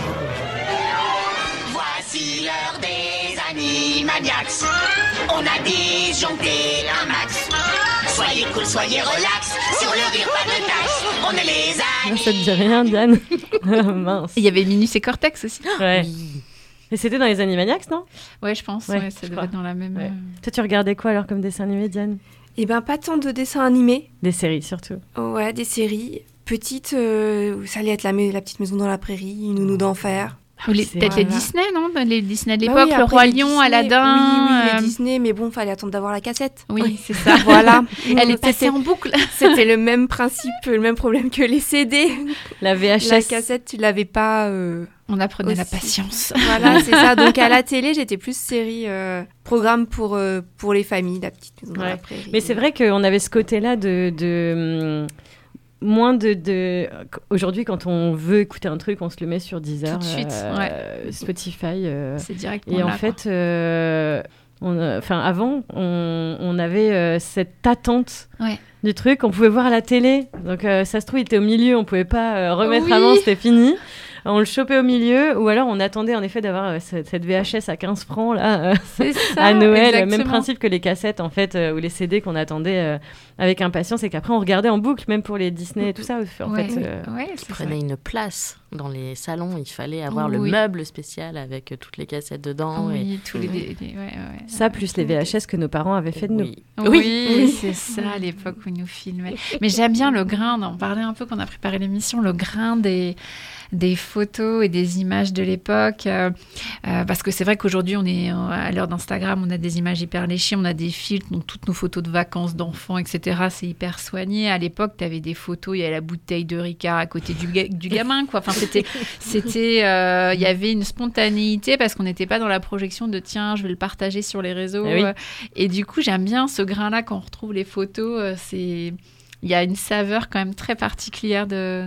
Voici l'heure des Animaniacs. On a disjoncté un max. Soyez cool, soyez relax. Sur le rire, pas de tâche. On est les Animaniacs. Ça te dit rien, Diane? Mince. Il y avait Minus et Cortex aussi. Ouais. Et c'était dans les Animaniacs, non? Ouais, je pense. Ouais, ça devait être dans la même... Ouais. Toi, tu regardais quoi alors comme dessin animé, Diane? Eh ben, pas tant de dessins animés. Des séries, surtout. Ouais, des séries. Petite, ça allait être la petite maison dans la prairie, Nounou d'enfer. Peut-être les Disney, non? Les Disney de Bah l'époque, oui, Le après, Roi les Lion, Disney, Aladdin. Oui, les Disney, mais bon, fallait attendre d'avoir la cassette. Oui, c'est ça. Voilà. Elle est passée en boucle. C'était le même principe, le même problème que les CD. La VHS. La cassette, tu l'avais pas. On apprenait la aussi. patience. Voilà, c'est ça. Donc à la télé, j'étais plus série, programme pour les familles, la petite maison dans la prairie. Mais c'est vrai qu'on avait ce côté-là moins de... Aujourd'hui, quand on veut écouter un truc, on se le met sur Deezer, Tout de suite, Spotify. C'est direct. Et en fait, avant, on avait cette attente du truc. On pouvait voir à la télé. Donc, ça se trouve, il était au milieu. On pouvait pas remettre avant, c'était fini. On le chopait au milieu, ou alors on attendait en effet d'avoir cette VHS à 15 francs là, c'est ça, à Noël. exactement. Même principe que les cassettes en fait, ou les CD qu'on attendait avec impatience, et qu'après on regardait en boucle, même pour les Disney et tout ça. Qui prenait une place dans les salons. Il fallait avoir le meuble spécial avec toutes les cassettes dedans. Oui, et tous les ça plus les VHS que nos parents avaient fait de nous. Oui, c'est ça, à l'époque où ils nous filmaient. Mais j'aime bien le grain, on en parlait un peu quand on a préparé l'émission, le grain des photos et des images de l'époque, parce que c'est vrai qu'aujourd'hui on est à l'heure d'Instagram, on a des images hyper léchées, on a des filtres, donc toutes nos photos de vacances d'enfants, etc., c'est hyper soigné. À l'époque, tu avais des photos, il y avait la bouteille de Ricard à côté du gamin, quoi. Enfin, il y avait une spontanéité parce qu'on n'était pas dans la projection de tiens, je vais le partager sur les réseaux. Et du coup, j'aime bien ce grain-là quand on retrouve les photos. Il y a une saveur quand même très particulière de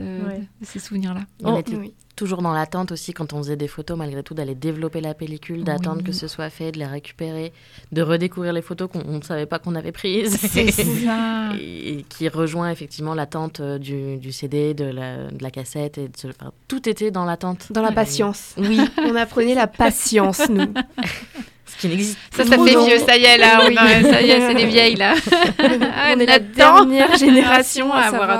ces souvenirs-là. On était toujours dans l'attente aussi quand on faisait des photos, malgré tout, d'aller développer la pellicule, d'attendre que ce soit fait, de les récupérer, de redécouvrir les photos qu'on ne savait pas qu'on avait prises. C'est ça. Et qui rejoint effectivement l'attente du CD, de la cassette. Tout était dans l'attente. Dans la patience. Oui, on apprenait la patience, nous. Ce qui n'existe ça fait vieux, ça y est, là. Ça y est, c'est les vieilles, là. On est la dernière génération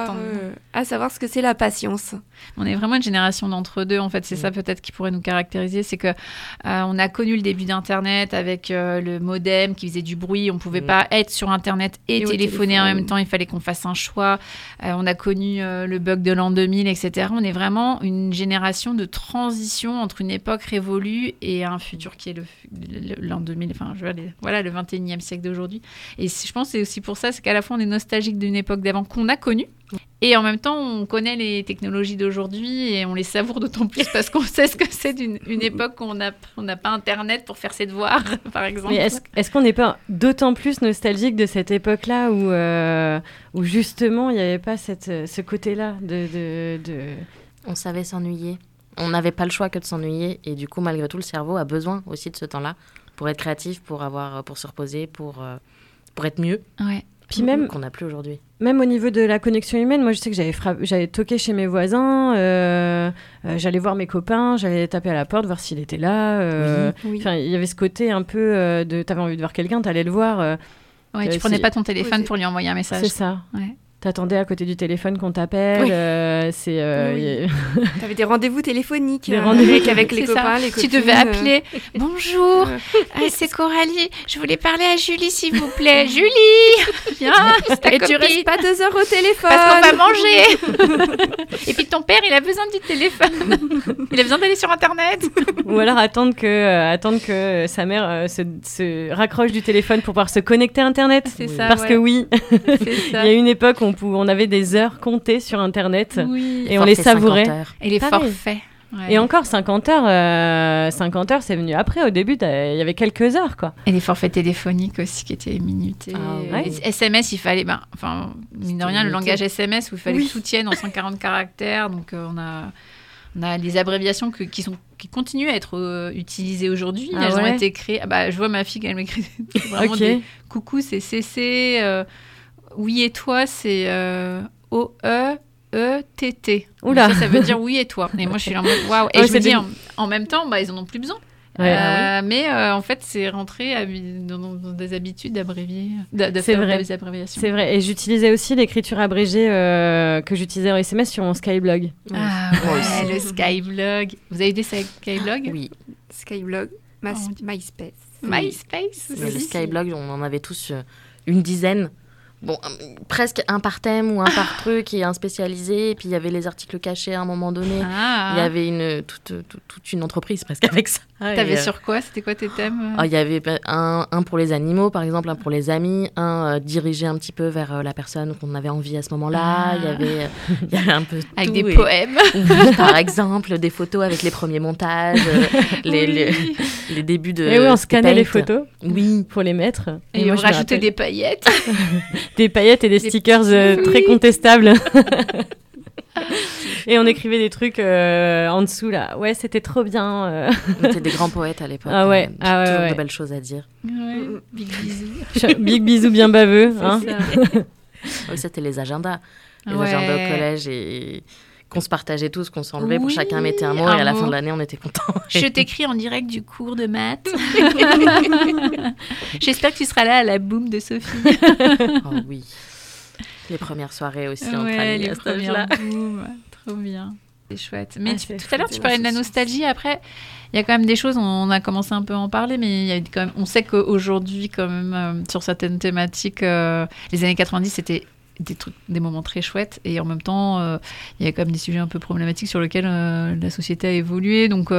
à savoir ce que c'est la patience. On est vraiment une génération d'entre-deux, en fait. C'est ça peut-être qui pourrait nous caractériser. C'est que on a connu le début d'Internet avec le modem qui faisait du bruit. On ne pouvait pas être sur Internet et téléphoner en même temps. Il fallait qu'on fasse un choix. On a connu le bug de l'an 2000, etc. On est vraiment une génération de transition entre une époque révolue et un futur qui est l'an 2000. Enfin, le 21e siècle d'aujourd'hui. Et je pense que c'est aussi pour ça, c'est qu'à la fois, on est nostalgique d'une époque d'avant qu'on a connue. Et en même temps, on connaît les technologies d'aujourd'hui et on les savoure d'autant plus parce qu'on sait ce que c'est d'une époque où on n'a pas Internet pour faire ses devoirs, par exemple. Mais est-ce qu'on n'est pas d'autant plus nostalgique de cette époque-là où justement, il n'y avait pas ce côté-là de... On savait s'ennuyer. On n'avait pas le choix que de s'ennuyer. Et du coup, malgré tout, le cerveau a besoin aussi de ce temps-là pour être créatif, pour se reposer, pour être mieux. Ouais. Puis même qu'on n'a plus aujourd'hui. Même au niveau de la connexion humaine, moi je sais que j'avais toqué chez mes voisins, j'allais voir mes copains, j'allais taper à la porte, voir s'il était là. Il y avait ce côté un peu t'avais envie de voir quelqu'un, t'allais le voir. Tu prenais pas ton téléphone pour lui envoyer un message. C'est ça. Ouais. T'attendais à côté du téléphone qu'on t'appelle. T'avais des rendez-vous téléphoniques avec les copains, les copines. Tu devais appeler. Bonjour, c'est Coralie. Je voulais parler à Julie, s'il vous plaît. Julie, viens, c'est ta Et copine. tu restes pas 2 heures au téléphone. Parce qu'on va manger. Et puis ton père, il a besoin du téléphone. Il a besoin d'aller sur Internet. Ou alors attendre que sa mère se raccroche du téléphone pour pouvoir se connecter à Internet. C'est ça, Parce que il y a une époque où on avait des heures comptées sur Internet et on les savourait. Et les forfaits. Ouais. Et encore 50 heures, c'est venu après. Au début, il y avait quelques heures, quoi. Et les forfaits téléphoniques aussi qui étaient minutés. Les SMS, il fallait, mine de rien, le langage SMS où il fallait que tout tienne en 140 caractères. Donc on a les abréviations qui continuent à être utilisées aujourd'hui. Elles ont été créées. Je vois ma fille, elle m'écrit vraiment des coucou, c'est CC. Oui et toi, c'est OEETT. Oula. Ça veut dire oui et toi. Et moi, je suis là en mode waouh. Et je me dis, en même temps, ils en ont plus besoin. Mais en fait, c'est rentré dans des habitudes d'abrévier, de faire des abréviations. C'est vrai. Et j'utilisais aussi l'écriture abrégée que j'utilisais en SMS sur mon Skyblog. Ah ouais, le Skyblog. Vous avez des Skyblog? Oui. Skyblog, MySpace. MySpace aussi. Le Skyblog, on en avait tous une dizaine. presque un par thème ou un par truc et un spécialisé. Et puis il y avait les articles cachés à un moment donné. Il y avait toute une entreprise presque avec ça. T'avais sur quoi? C'était quoi tes thèmes? Il y avait un pour les animaux, par exemple, un pour les amis, un dirigé un petit peu vers la personne qu'on avait envie à ce moment-là. Il y avait un peu avec tout, des poèmes. Par exemple, des photos avec les premiers montages, les débuts de... Et oui, on scannait les photos pour les mettre. Et on rajoutait des paillettes. Des paillettes et des stickers très contestables. Et on écrivait des trucs en dessous, là. Ouais, c'était trop bien. On était des grands poètes à l'époque. Ah ouais. Toujours de belles choses à dire. Ouais. Big bisous. Big bisous bien baveux. Hein. Oui, c'était les agendas. Les agendas au collège et... qu'on se partageait tous, qu'on s'enlevait, pour chacun mettait un mot, et à la fin de l'année, on était contents. Je t'écris en direct du cours de maths. J'espère que tu seras là à la boum de Sophie. Oh oui. Les premières soirées aussi entre amis les à cet âge-là. Trop bien. C'est chouette. Mais tout à l'heure, tu parlais de la nostalgie. Après, il y a quand même des choses, on a commencé un peu à en parler, mais il y a quand même, on sait qu'aujourd'hui, quand même, sur certaines thématiques, les années 90, c'était des moments très chouettes, et en même temps il y a quand même des sujets un peu problématiques sur lesquels la société a évolué, donc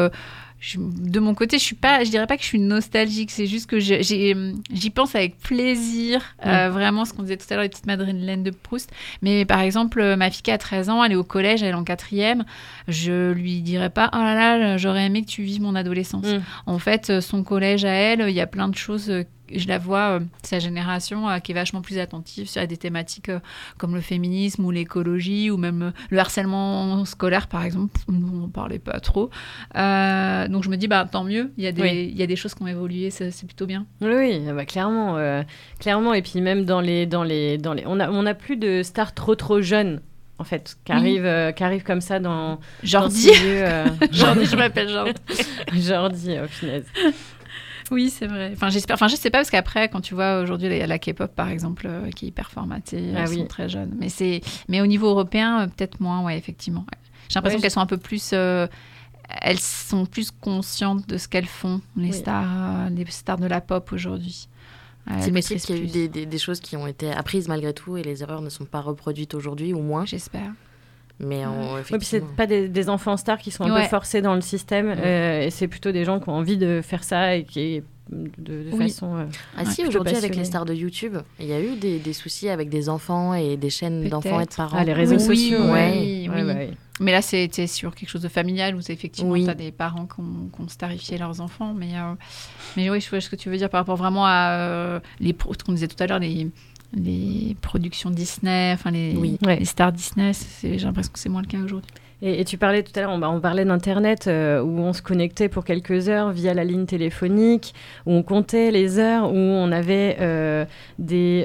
de mon côté je dirais pas que je suis nostalgique, c'est juste que j'y pense avec plaisir, vraiment ce qu'on disait tout à l'heure, les petites Madeleines de Proust. Mais par exemple, ma fille qui a 13 ans, elle est au collège, elle est en 4e, je lui dirais pas oh là là, j'aurais aimé que tu vives mon adolescence. En fait, son collège à elle, il y a plein de choses, je la vois, sa génération qui est vachement plus attentive sur des thématiques comme le féminisme ou l'écologie ou même le harcèlement scolaire, par exemple. Nous, on n'en parlait pas trop. Donc, je me dis, tant mieux. Il y a des choses qui ont évolué, c'est plutôt bien. Oui, clairement. Et puis, même dans les... On n'a plus de stars trop jeunes, en fait, qui arrivent comme ça dans... Jordi. Jordi, je m'appelle Jordi. Jordi, oh, punaise. Oui, c'est vrai. J'espère. Je sais pas, parce qu'après, quand tu vois aujourd'hui la K-pop, par exemple, qui est hyper formatée, elles sont très jeunes. Mais au niveau européen, peut-être moins, ouais, effectivement. Ouais. J'ai l'impression qu'elles sont un peu plus... elles sont plus conscientes de ce qu'elles font, les stars de la pop aujourd'hui. C'est possible qu'il y a eu des choses qui ont été apprises malgré tout, et les erreurs ne sont pas reproduites aujourd'hui, ou moins. J'espère. Mais puis c'est pas des enfants stars qui sont un peu forcés dans le système, et c'est plutôt des gens qui ont envie de faire ça et qui de façon si aujourd'hui avec les stars de YouTube, il y a eu des soucis avec des enfants et des chaînes d'enfants et de parents. Les réseaux sociaux. Oui. Mais là, c'était sur quelque chose de familial où effectivement, tu as des parents qui ont starifié leurs enfants. Mais oui, je vois ce que tu veux dire par rapport vraiment à ce qu'on disait tout à l'heure, les productions Disney, enfin les stars Disney, j'ai l'impression que c'est moins le cas aujourd'hui. Et tu parlais tout à l'heure, on parlait d'Internet où on se connectait pour quelques heures via la ligne téléphonique, où on comptait les heures, où on avait des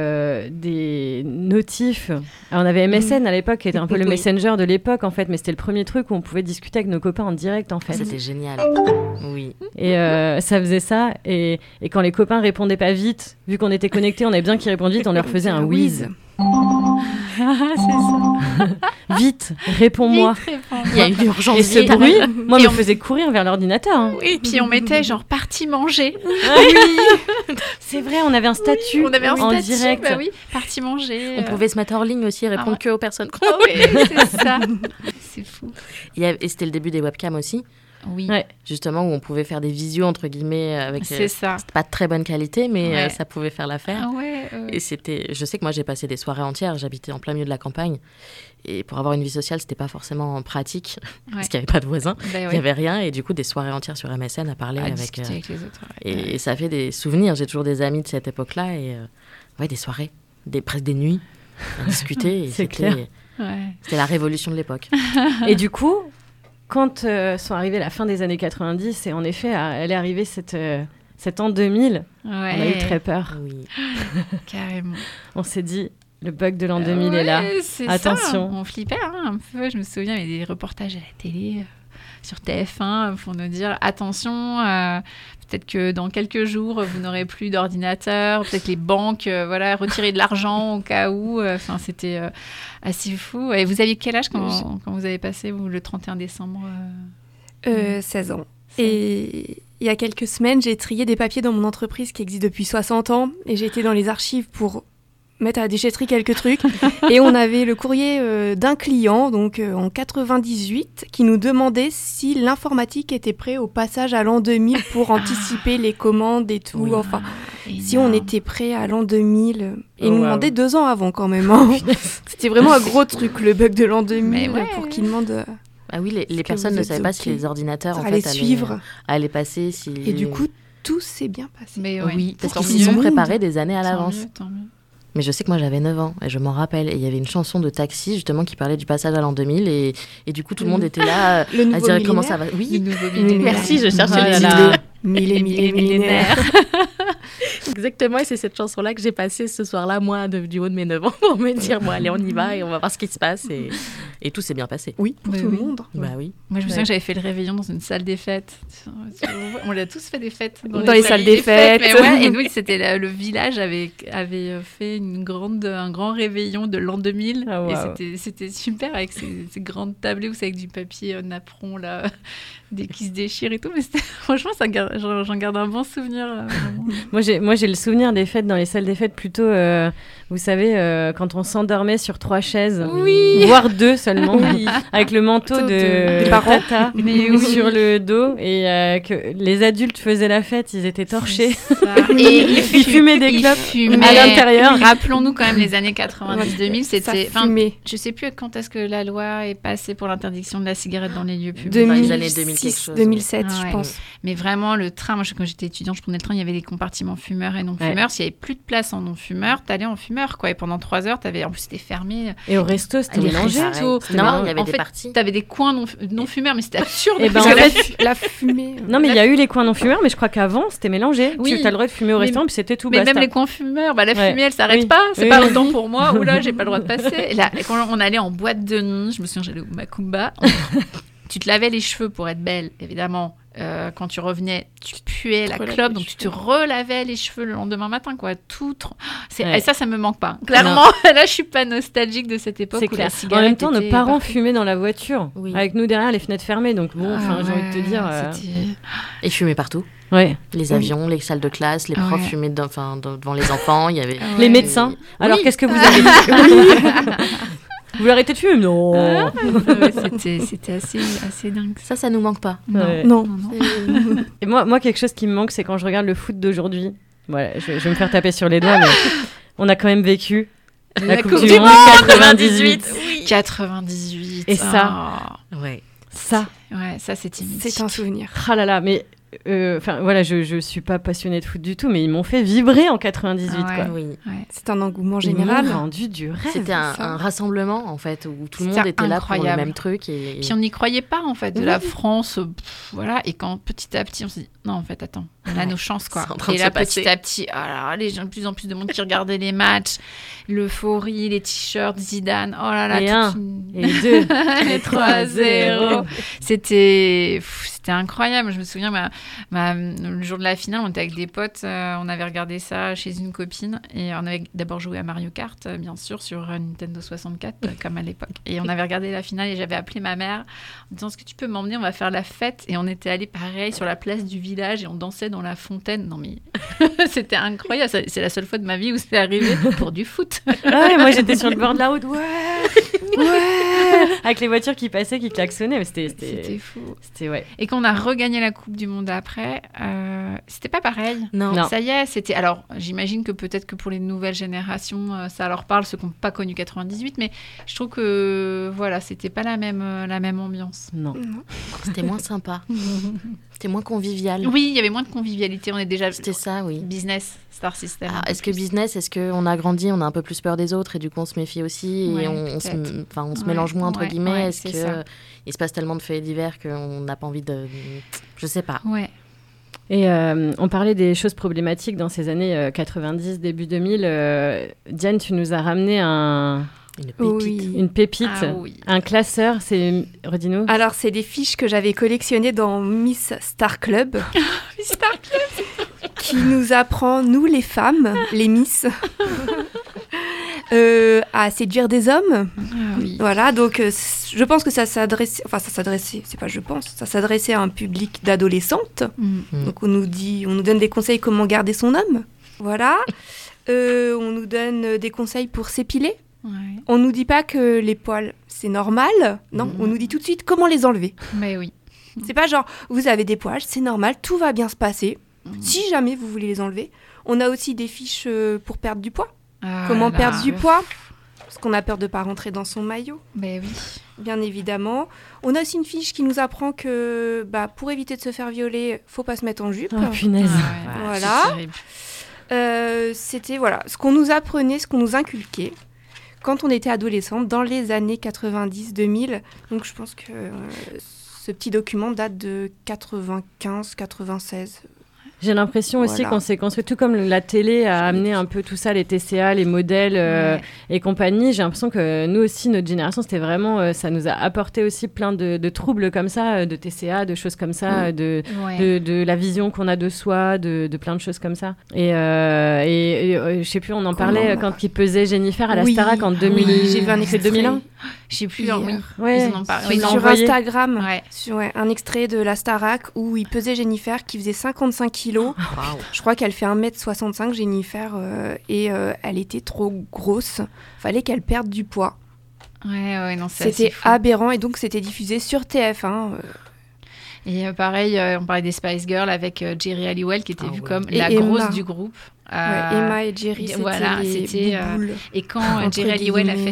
notifs. Alors on avait MSN à l'époque, qui était un peu le messenger de l'époque en fait, mais c'était le premier truc où on pouvait discuter avec nos copains en direct en fait. C'était génial. Oui. Et ça faisait ça. Et quand les copains répondaient pas vite, vu qu'on était connectés, on avait bien qu'ils répondent vite, on leur faisait un whiz. C'est ça. Vite, réponds-moi. Il y a une urgence. Et ce bruit, moi, me faisait courir vers l'ordinateur. Hein. Oui, puis on mettait genre partie manger. Oui. C'est vrai, on avait un statut en direct. Bah oui, partie manger. On pouvait se mettre hors ligne aussi et répondre que aux personnes. Oui, c'est ça. C'est fou. Et c'était le début des webcams aussi. Oui. Justement, où on pouvait faire des visios entre guillemets avec c'est ça. C'était pas de très bonne qualité, mais ça pouvait faire l'affaire. Et je sais que moi j'ai passé des soirées entières, j'habitais en plein milieu de la campagne, et pour avoir une vie sociale c'était pas forcément pratique parce qu'il y avait pas de voisins, il y avait rien, et du coup des soirées entières sur MSN à parler avec les autres. Et ça fait des souvenirs. J'ai toujours des amis de cette époque-là, et des soirées, presque des nuits à discuter. Et c'était la révolution de l'époque. Et du coup, quand sont arrivées la fin des années 90, et en effet, elle est arrivée cet an 2000, on a eu très peur. Oui. Carrément. On s'est dit, le bug de l'an 2000 est là. Attention. Ça. On flippait un peu. Je me souviens, il y avait des reportages à la télé, sur TF1, pour nous dire, attention, peut-être que dans quelques jours, vous n'aurez plus d'ordinateur, peut-être les banques, retirer de l'argent au cas où. C'était assez fou. Et vous aviez quel âge quand vous avez passé, vous, le 31 décembre 16 ans. Et il y a quelques semaines, j'ai trié des papiers dans mon entreprise qui existe depuis 60 ans, et j'ai été dans les archives pour mettre à la déchetterie quelques trucs. Et on avait le courrier d'un client, donc en 98, qui nous demandait si l'informatique était prêt au passage à l'an 2000 pour anticiper les commandes et tout. Enfin, si on était prêt à l'an 2000. Et il nous demandait 2 ans avant quand même. Hein. C'était vraiment un gros truc, le bug de l'an 2000, pour qu'il demande... Ah oui, les personnes ne savaient pas si les ordinateurs en allaient fait, suivre. allaient passer. Si... Et du coup, tout s'est bien passé. Mais oui, parce qu'ils s'y sont préparés des années à l'avance. Mais je sais que moi j'avais 9 ans et je m'en rappelle. Et il y avait une chanson de Taxi justement qui parlait du passage à l'an 2000 et du coup tout le monde était là à se dire comment ça va. Oui, le nouveau millénaire. Merci, je cherchais le titre. Millénaire. Exactement, et c'est cette chanson-là que j'ai passée ce soir-là, moi, du haut de mes 9 ans, pour me dire, bon, allez, on y va et on va voir ce qui se passe. Et tout s'est bien passé. Oui, pour tout le monde. Bah oui. Moi, je me souviens que j'avais fait le réveillon dans une salle des fêtes. On a tous fait des fêtes. Dans les salles des fêtes. Mais ouais, et nous, c'était le village avait fait un grand réveillon de l'an 2000. Ah, wow. Et c'était super avec ces grandes tablées où c'est avec du papier napperon, là, qui se déchire et tout. Mais franchement, j'en garde un bon souvenir. Moi, j'ai le souvenir des fêtes dans les salles des fêtes plutôt, vous savez, quand on s'endormait sur 3 chaises, voire 2 seulement, avec le manteau de tata sur le dos et que les adultes faisaient la fête, ils étaient torchés. Et ils fumaient des clopes à l'intérieur. Rappelons-nous quand même les années 90-2000, c'était... Je sais plus quand est-ce que la loi est passée pour l'interdiction de la cigarette dans les lieux publics. Les années 2000 quelque chose. 2007, je pense. Mais vraiment, le train, moi, quand j'étais étudiante, je prenais le train, il y avait des compartiments fumeurs et non-fumeurs. S'il n'y avait plus de place en non-fumeur, t'allais en fumeur, quoi. Et pendant 3 heures, en plus, c'était fermé. Et au resto, c'était mélangé. Non, il y avait des parties. T'avais des coins non-fumeurs, mais c'était absurde. Et en fait, la fumée... Non, mais il y a eu les coins non-fumeurs, mais je crois qu'avant, c'était mélangé. Oui. Tu as le droit de fumer au restaurant, puis c'était tout. Mais même les coins fumeurs, la fumée, elle s'arrête pas. C'est pas autant pour moi. Oula, j'ai pas le droit de passer. Et là, quand on allait en boîte de nuit, je me souviens, j'allais au Macumba. Tu te lavais les cheveux pour être belle, évidemment. Quand tu revenais, tu puais la clope, donc tu te relavais les cheveux le lendemain matin, quoi. Et ça me manque pas. Clairement, là, je suis pas nostalgique de cette époque. C'est clair. En même temps, nos parents fumaient dans la voiture, avec nous derrière, les fenêtres fermées. Donc bon, j'ai envie de te dire. Et fumaient partout. Ouais. Les avions, les salles de classe, les profs fumaient devant les enfants. Il y avait les médecins. Alors qu'est-ce que vous avez dit? Vous l'arrêtez de fumer? Non. C'était assez dingue. Ça nous manque pas. Non. Et moi, quelque chose qui me manque, c'est quand je regarde le foot d'aujourd'hui. Voilà, je vais me faire taper sur les doigts, mais on a quand même vécu la Coupe du Monde 98. Oui. 98. Et ça, ça, c'est immense. C'est un souvenir. Ah là là, mais voilà, je suis pas passionnée de foot du tout, mais ils m'ont fait vibrer en 98. Quoi. Oui. C'est un engouement général. Ils m'ont rendu du rêve. C'était un rassemblement en fait où tout le monde était là pour le même truc. Et puis on n'y croyait pas en fait de la France, voilà. Et quand petit à petit on s'est dit non en fait attends, on a nos chances quoi. Et là petit à petit, les gens de plus en plus de monde qui regardaient les matchs, l'euphorie, les t-shirts Zidane, oh là là, et 1, et 2, et 3-0. C'était incroyable. Je me souviens, le jour de la finale, on était avec des potes, on avait regardé ça chez une copine et on avait d'abord joué à Mario Kart, bien sûr, sur Nintendo 64, comme à l'époque. Et on avait regardé la finale et j'avais appelé ma mère en disant, est-ce que tu peux m'emmener, on va faire la fête. Et on était allés pareil sur la place du village et on dansait dans la fontaine. Non mais c'était incroyable. C'est la seule fois de ma vie où c'est arrivé pour du foot. Moi j'étais sur le bord de la route, avec les voitures qui passaient, qui klaxonnaient. Mais c'était fou. Ouais. Et quand on a regagné la Coupe du Monde après, c'était pas pareil. Non. Ça y est, c'était... Alors, j'imagine que peut-être que pour les nouvelles générations, ça leur parle, ceux qui n'ont pas connu 98, mais je trouve que, voilà, c'était pas la même ambiance. Non. C'était moins sympa. C'était moins convivial. Oui, il y avait moins de convivialité. On est déjà... C'était ça, oui. Business, Star System. Est-ce que business, est-ce qu'on a grandi, on a un peu plus peur des autres et du coup on se méfie aussi et on se mélange moins entre guillemets. Est-ce que il se passe tellement de faits divers qu'on n'a pas envie de... Je sais pas. Ouais. Et on parlait des choses problématiques dans ces années 90, début 2000. Diane, tu nous as ramené une pépite, un classeur, c'est Redino. Alors, c'est des fiches que j'avais collectionnées dans Miss Star Club. Miss Star Club qui nous apprend, nous les femmes, les Miss, à séduire des hommes. Voilà, donc je pense que ça s'adressait à un public d'adolescentes. Donc on nous donne des conseils comment garder son homme. Voilà. On nous donne des conseils pour s'épiler. Ouais. On nous dit pas que les poils, c'est normal. Non, on nous dit tout de suite comment les enlever. Mais oui. C'est pas genre, vous avez des poils, c'est normal, tout va bien se passer. Si jamais vous voulez les enlever. On a aussi des fiches pour perdre du poids. Comment perdre du poids ? Parce qu'on a peur de ne pas rentrer dans son maillot. Mais oui. Bien évidemment. On a aussi une fiche qui nous apprend que pour éviter de se faire violer, faut pas se mettre en jupe. Oh punaise. Voilà. C'était ce qu'on nous apprenait, ce qu'on nous inculquait quand on était adolescente dans les années 90-2000. Donc je pense que ce petit document date de 95-96. J'ai l'impression aussi qu'on s'est construit, tout comme la télé a amené un peu tout ça, les TCA, les modèles et compagnie. J'ai l'impression que nous aussi, notre génération, c'était vraiment, ça nous a apporté aussi plein de troubles comme ça, de TCA, de choses comme ça, de la vision qu'on a de soi, de plein de choses comme ça. Et je sais plus, on en parlait quand il pesait Jennifer à la Starac en 2000. J'ai vu un extrait. 2001. Je sais plus. Ils en ont parlé. Sur Instagram, sur un extrait de la Starac où il pesait Jennifer qui faisait 55 kilos. Je crois qu'elle fait 1m65, Jennifer, et elle était trop grosse. Fallait qu'elle perde du poids. Non, c'était aberrant et donc c'était diffusé sur TF1. Et pareil, on parlait des Spice Girls avec Jerry Halliwell qui était vue comme la grosse du groupe. Emma et Jerry, c'était boules. Et quand Jerry Halliwell a fait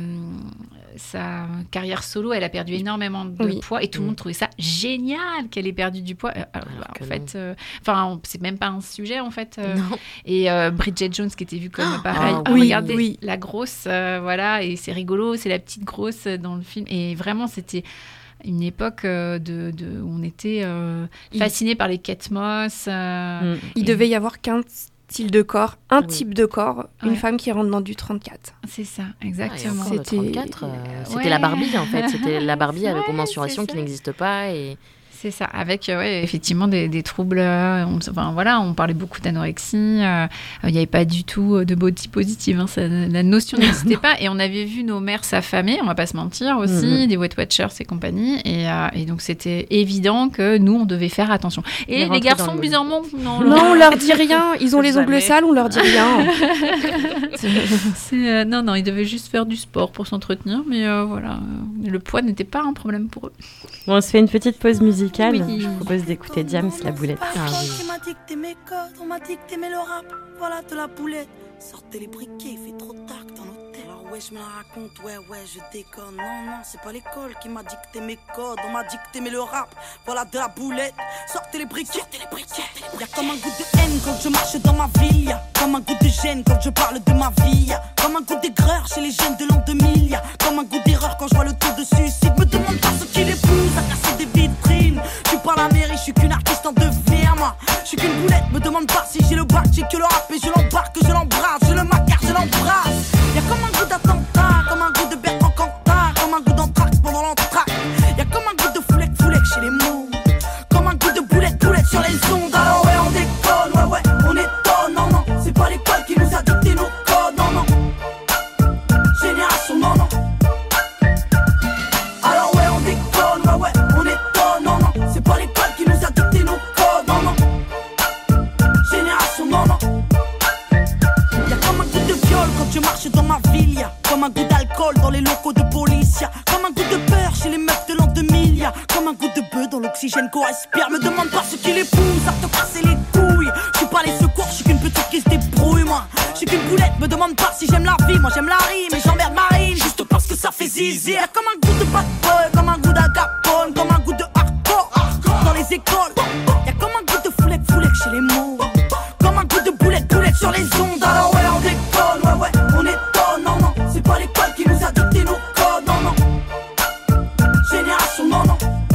sa carrière solo, elle a perdu énormément de poids et tout le monde trouvait ça génial qu'elle ait perdu du poids. En fait, c'est même pas un sujet en fait. Et Bridget Jones qui était vue comme pareil. Regardez la grosse, et c'est rigolo, c'est la petite grosse dans le film. Et vraiment, c'était une époque où on était fasciné par les Kate Moss. Il devait y avoir 15 style de corps, type de corps, une femme qui rentre dans du 34. C'est ça, exactement. C'était le 34, c'était la Barbie en fait, c'était la Barbie avec aux mensurations qui n'existent pas et... C'est ça, avec effectivement des troubles. On parlait beaucoup d'anorexie. Il n'y avait pas du tout de body positive. La notion n'existait pas. Et on avait vu nos mères s'affamer, on ne va pas se mentir aussi, des Weight Watchers et compagnie. Et donc, c'était évident que nous, on devait faire attention. Et les garçons, bizarrement, non, on leur dit rien. Ils ont les ongles sales, on leur dit rien. Non, ils devaient juste faire du sport pour s'entretenir. Mais le poids n'était pas un problème pour eux. Bon, on se fait une petite pause musicale. Je vous propose d'écouter Diams, La Boulette. On m'a dicté mes codes, on m'a dicté mais le rap, voilà de la boulette. Sortez les briquets, il fait trop tard dans l'hôtel. Alors je me la raconte, je déconne. Non, c'est pas l'école qui m'a dicté mes codes, on m'a dicté mais le rap, voilà de la boulette. Sortez les briquets, Y'a comme un goût de haine quand je marche dans ma ville, y'a comme un goût de gêne quand je parle de ma vie, y'a comme un goût d'aigreur chez les jeunes de l'an 2000, y'a comme un goût d'erreur quand je vois le taux de suicide. Me demande pas ce qui les pousse à casser des vitrines. Je suis pas la mairie, je suis qu'une artiste en devenir, moi. Je suis qu'une boulette, me demande pas si j'ai le bac, j'ai que le rap et je l'embarque, je l'embrasse, je le macarre, je l'embrasse. Y'a comme un goût d'attentat, comme un goût de Bertrand Cantat, comme un goût d'anthrax pendant l'entracte. Y'a comme un goût de foulec chez les mots, comme un goût de boulette sur les ondes. Alors on déconne, on étonne, non, c'est pas l'école qui nous a dicté nos codes, non. Génération, non. Alors on déconne, on étonne, non, c'est pas l'école qui nous a dicté nos codes, non. Génération, non. Y'a comme un goût de viol quand je marche dans ma ville, y'a comme un goût d'alcool dans les locaux de police, y'a comme un goût de peur chez les meufs de l'an 2000, y'a comme un goût de bœuf dans l'oxygène qu'on respire. Me demande pas ce qui les pousse à te casser les couilles. Je suis pas les secours, je suis qu'une petite qui se débrouille, moi. Je suis qu'une boulette, me demande pas si j'aime la vie. Moi j'aime la rime et j'emmerde Marine juste parce que ça fait zizi. Y'a comme un goût de bad boy, comme un goût d'agapone, comme un goût de hardcore dans les écoles. Y'a comme un goût de foulec chez les mots, comme un goût de boulette sur les ondes. Alors on déconne, on étonne, non, c'est pas l'école qui nous a dicté nos codes, non. Génération, non.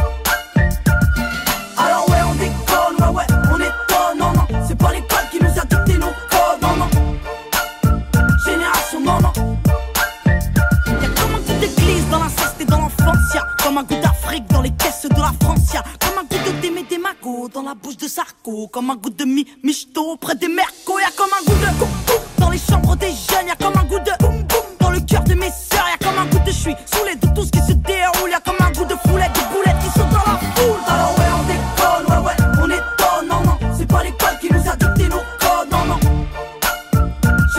Alors on déconne, on étonne, non, c'est pas l'école qui nous a dicté nos codes, non. Génération, non. Y'a comme un goût d'église dans l'inceste et dans l'enfance, y'a comme un goût d'Afrique dans les caisses de la France, y'a comme un goût de Démé Démago dans la bouche de Sarko, comme un goût de Michto près des Mercos, y'a comme un goût de coucou dans les chambres des jeunes, y'a comme un goût de boum boum dans le cœur de mes sœurs, y'a comme un goût de je suis saoulé de tout ce qui se déroule, y'a comme un goût de foulette, de boulettes qui sont dans la foule. Alors on déconne, on étonne, non, c'est pas l'école qui nous a dicté nos codes, non.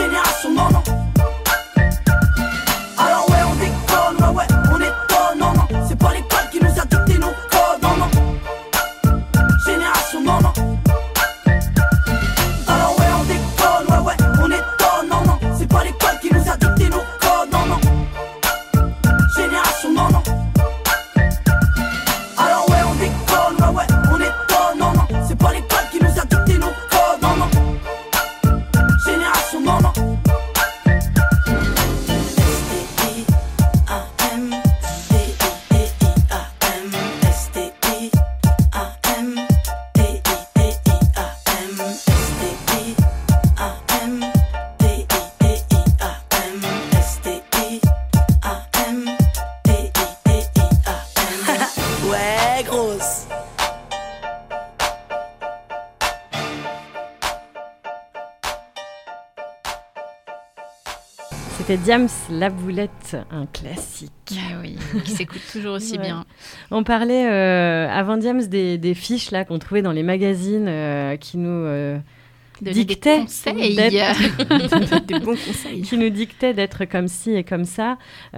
C'était Diams, La Boulette, un classique. Ah oui, qui s'écoute toujours aussi bien. On parlait avant Diams des fiches là qu'on trouvait dans les magazines qui nous dictaient des bons conseils. Qui nous dictaient d'être comme ci et comme ça.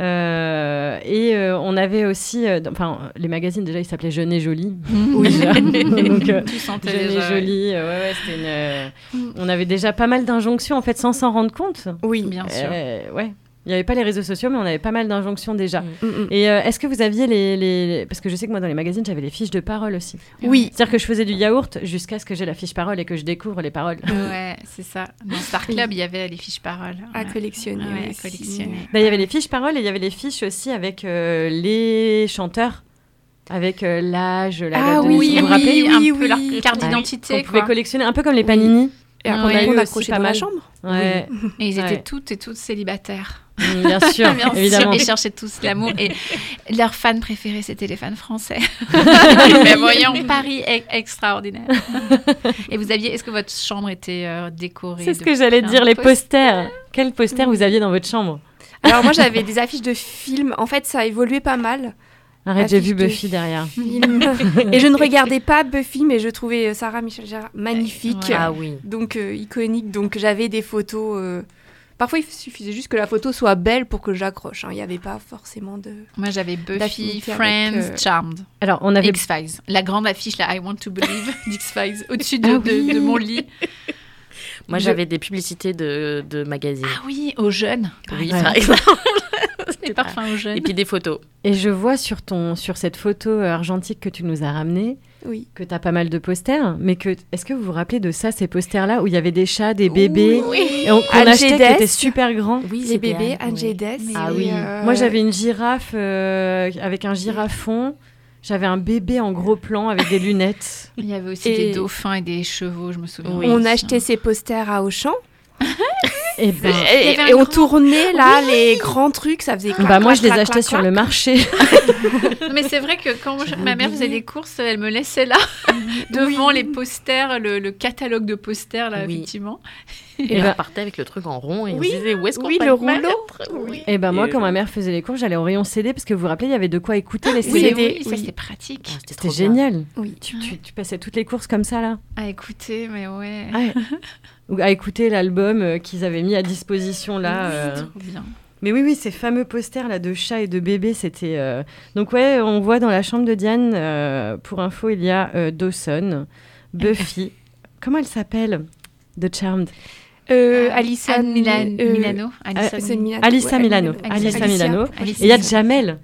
On avait aussi, les magazines déjà ils s'appelaient Jeune et Jolie. Oui. Donc tu sentais Jeune déjà, et Jolie, c'était on avait déjà pas mal d'injonctions en fait sans s'en rendre compte. Oui, bien sûr. Ouais. Il n'y avait pas les réseaux sociaux, mais on avait pas mal d'injonctions déjà. Et est-ce que vous aviez les... Parce que je sais que moi, dans les magazines, j'avais les fiches de parole aussi. Oui. C'est-à-dire que je faisais du yaourt jusqu'à ce que j'ai la fiche parole et que je découvre les paroles. Ouais, c'est ça. Dans Star Club, il y avait les fiches paroles. À collectionner. Ouais, à collectionner. Il y avait les fiches paroles et il y avait les fiches aussi avec les chanteurs. Avec l'âge, la date de naissance. Vous vous rappelez un peu leur carte d'identité. On pouvait collectionner un peu comme les Panini. Et après, on accrochait dans la chambre. Ouais. Et ils étaient toutes et tous célibataires. Bien sûr, évidemment. Ils cherchaient tous l'amour. Et leurs fans préférés, c'était les fans français. Mais voyons, Paris extraordinaire. Et vous aviez, est-ce que votre chambre était décorée? C'est ce que j'allais dire, les posters. Quels posters vous aviez dans votre chambre? Alors moi, j'avais des affiches de films. En fait, ça a évolué pas mal. Arrête, j'ai vu Buffy derrière. Et je ne regardais pas Buffy, mais je trouvais Sarah Michel Gellar magnifique. Ouais. Ah oui. Donc iconique. Donc j'avais des photos. Parfois, il suffisait juste que la photo soit belle pour que j'accroche. Il n'y avait pas forcément de. Moi, j'avais Buffy, Friends, Charmed. Alors, on avait X-Files. La grande affiche, là, I Want to Believe d'X-Files, au-dessus de mon lit. Moi, j'avais des publicités de magazines. Ah oui, aux jeunes. Oui, par exemple. Des parfums aux jeunes. Et puis des photos. Et je vois sur cette photo argentique que tu nous as ramenée, que tu as pas mal de posters, mais est-ce que vous vous rappelez de ça, ces posters-là, où il y avait des chats, des bébés, et qu'on achetait qui étaient super grands? Oui, les bébés, Angedes. Ah oui. Moi, j'avais une girafe avec un girafon. J'avais un bébé en gros plan avec des lunettes. Il y avait aussi des dauphins et des chevaux, je me souviens. Oui. On achetait ces posters à Auchan. Et on tournait là les grands trucs, ça faisait clac, moi clac, je les clac, achetais clac, sur clac. le marché. Non, mais c'est vrai que quand ma mère faisait des courses, elle me laissait là devant les posters, le catalogue de posters là, effectivement. Et on partait avec le truc en rond et on se disait où est-ce qu'on le rouleau. Et moi quand ma mère faisait les courses, j'allais au rayon CD parce que vous vous rappelez, il y avait de quoi écouter les CD. Oui, ça c'était pratique. C'était génial. Oui. Tu passais toutes les courses comme ça là. À écouter, mais ouais. Ou à écouter l'album qu'ils avaient mis à disposition là. C'est trop bien. Mais oui, ces fameux posters là de chats et de bébés, c'était... Donc ouais, on voit dans la chambre de Diane, pour info, il y a Dawson, Buffy, comment elle s'appelle? The Charmed. Alissa Milano. Alissa Milano. Et il y a Jamel.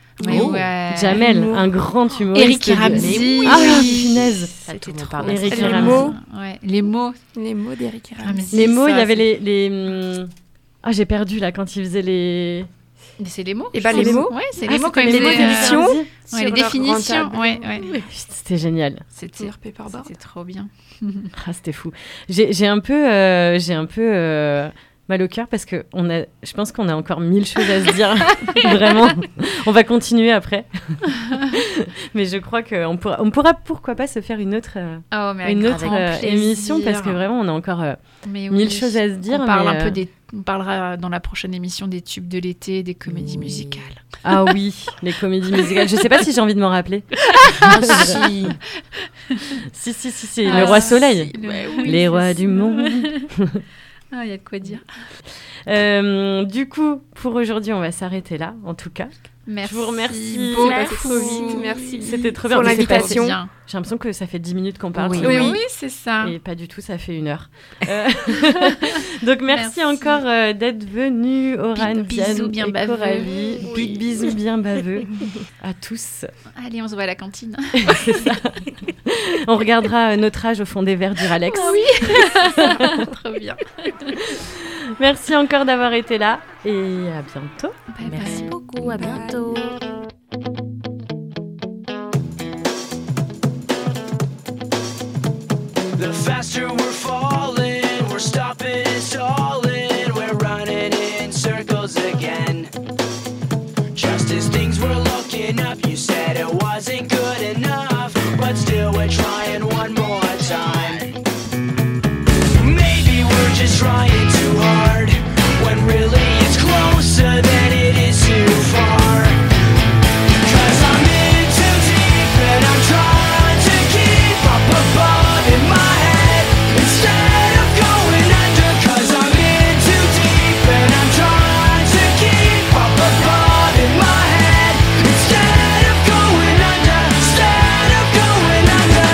Jamel, un grand humoriste. Eric Ramsey. Ah, punaise. C'était trop Eric Ramsey. Les mots d'Eric Ramsey. Les mots, il y avait les... Ah, j'ai perdu là quand il faisait les... Mais c'est les mots. Et les mots. Ouais, c'est les mots quand ils les mots d'édition. Les définitions. Ouais. C'était génial. C'était trop bien. Ah, c'était fou. J'ai un peu mal au cœur parce que je pense qu'on a encore 1000 choses à se dire. Vraiment. On va continuer après. Mais je crois qu'on pourra pourquoi pas se faire une autre émission parce que vraiment on a encore 1000 choses à se dire. On parlera dans la prochaine émission des tubes de l'été, des comédies musicales. Ah oui, les comédies musicales. Je sais pas si j'ai envie de m'en rappeler. Si, Le Roi Soleil. Les rois du monde. Ah, il y a de quoi dire. Du coup, pour aujourd'hui, on va s'arrêter là, en tout cas. Merci. Je vous remercie. Merci. C'était trop bien. Pour l'invitation. J'ai l'impression que ça fait 10 minutes qu'on parle. Oui, c'est ça. Et pas du tout, ça fait 1 heure. Donc, merci encore d'être venu, Oran, Diane et Coralie. Big bisous bien baveux à tous. Allez, on se voit à la cantine. C'est ça. On regardera notre âge au fond des verres d'Uralex. Oh oui. Trop bien. Merci encore d'avoir été là et à bientôt. Merci beaucoup, à bientôt. The faster we're falling, we're stopping and stalling, we're running in circles again. Just as things were looking up, you said it wasn't good enough, but still we're trying one more time. Maybe we're just trying too hard, when really it's closer than it is too far. 'Cause I'm in too deep and I'm trying to keep up above in my head instead of going under. 'Cause I'm in too deep and I'm trying to keep up above in my head instead of going under. Instead of going under.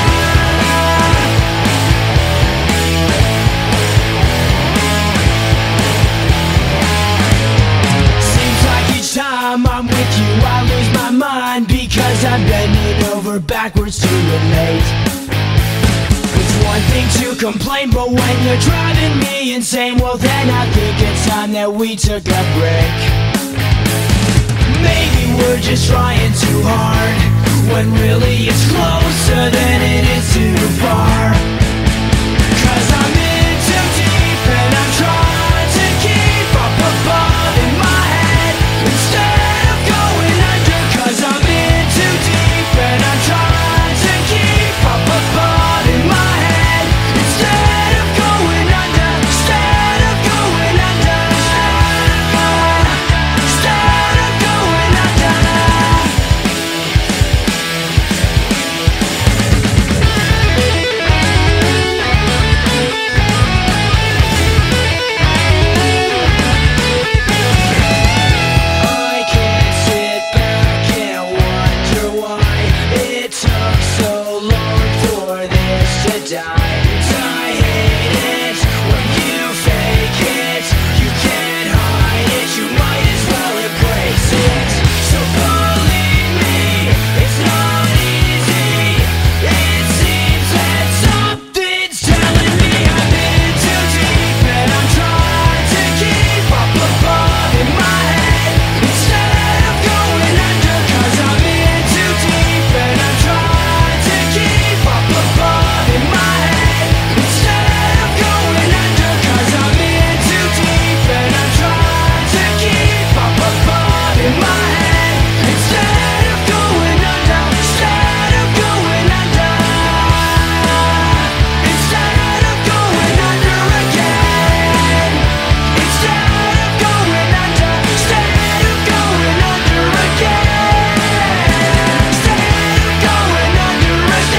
Seems like each time I'm with you I lose my mind because I'm bending over backwards to relate. It's one thing to complain, but when you're driving me insane, well then I think it's time that we took a break. Maybe we're just trying too hard when really it's closer than it is too far. 'Cause I'm in too deep and I'm trying to keep up above in my head instead of going under. 'Cause I'm in too deep and I'm trying to keep up above in my head instead of going under. Instead of going under. Instead of going under. I can't sit back and wonder why it took so long for this to die. I hate it when you fake it. You can't hide it, you might as well embrace it. So believe me, it's not easy. It seems that something's telling me I'm in too deep and I'm trying to keep up above in my head instead of going under. 'Cause I'm in too deep and I'm trying to keep up above in my head instead of going under. 'Cause I'm in too deep and I'm trying to keep up above in my head instead of going under. Instead of going under. Instead of going under again. Instead of going under. Instead of going under again. Instead of going under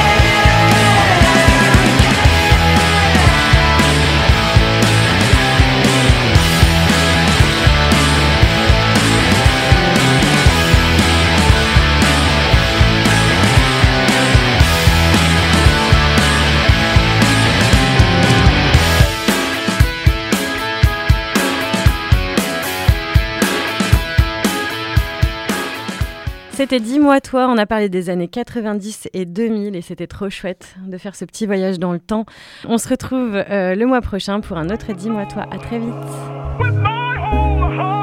C'était Dis-moi toi, on a parlé des années 90 et 2000 et c'était trop chouette de faire ce petit voyage dans le temps. On se retrouve le mois prochain pour un autre Dis-moi toi, à très vite. With my whole heart.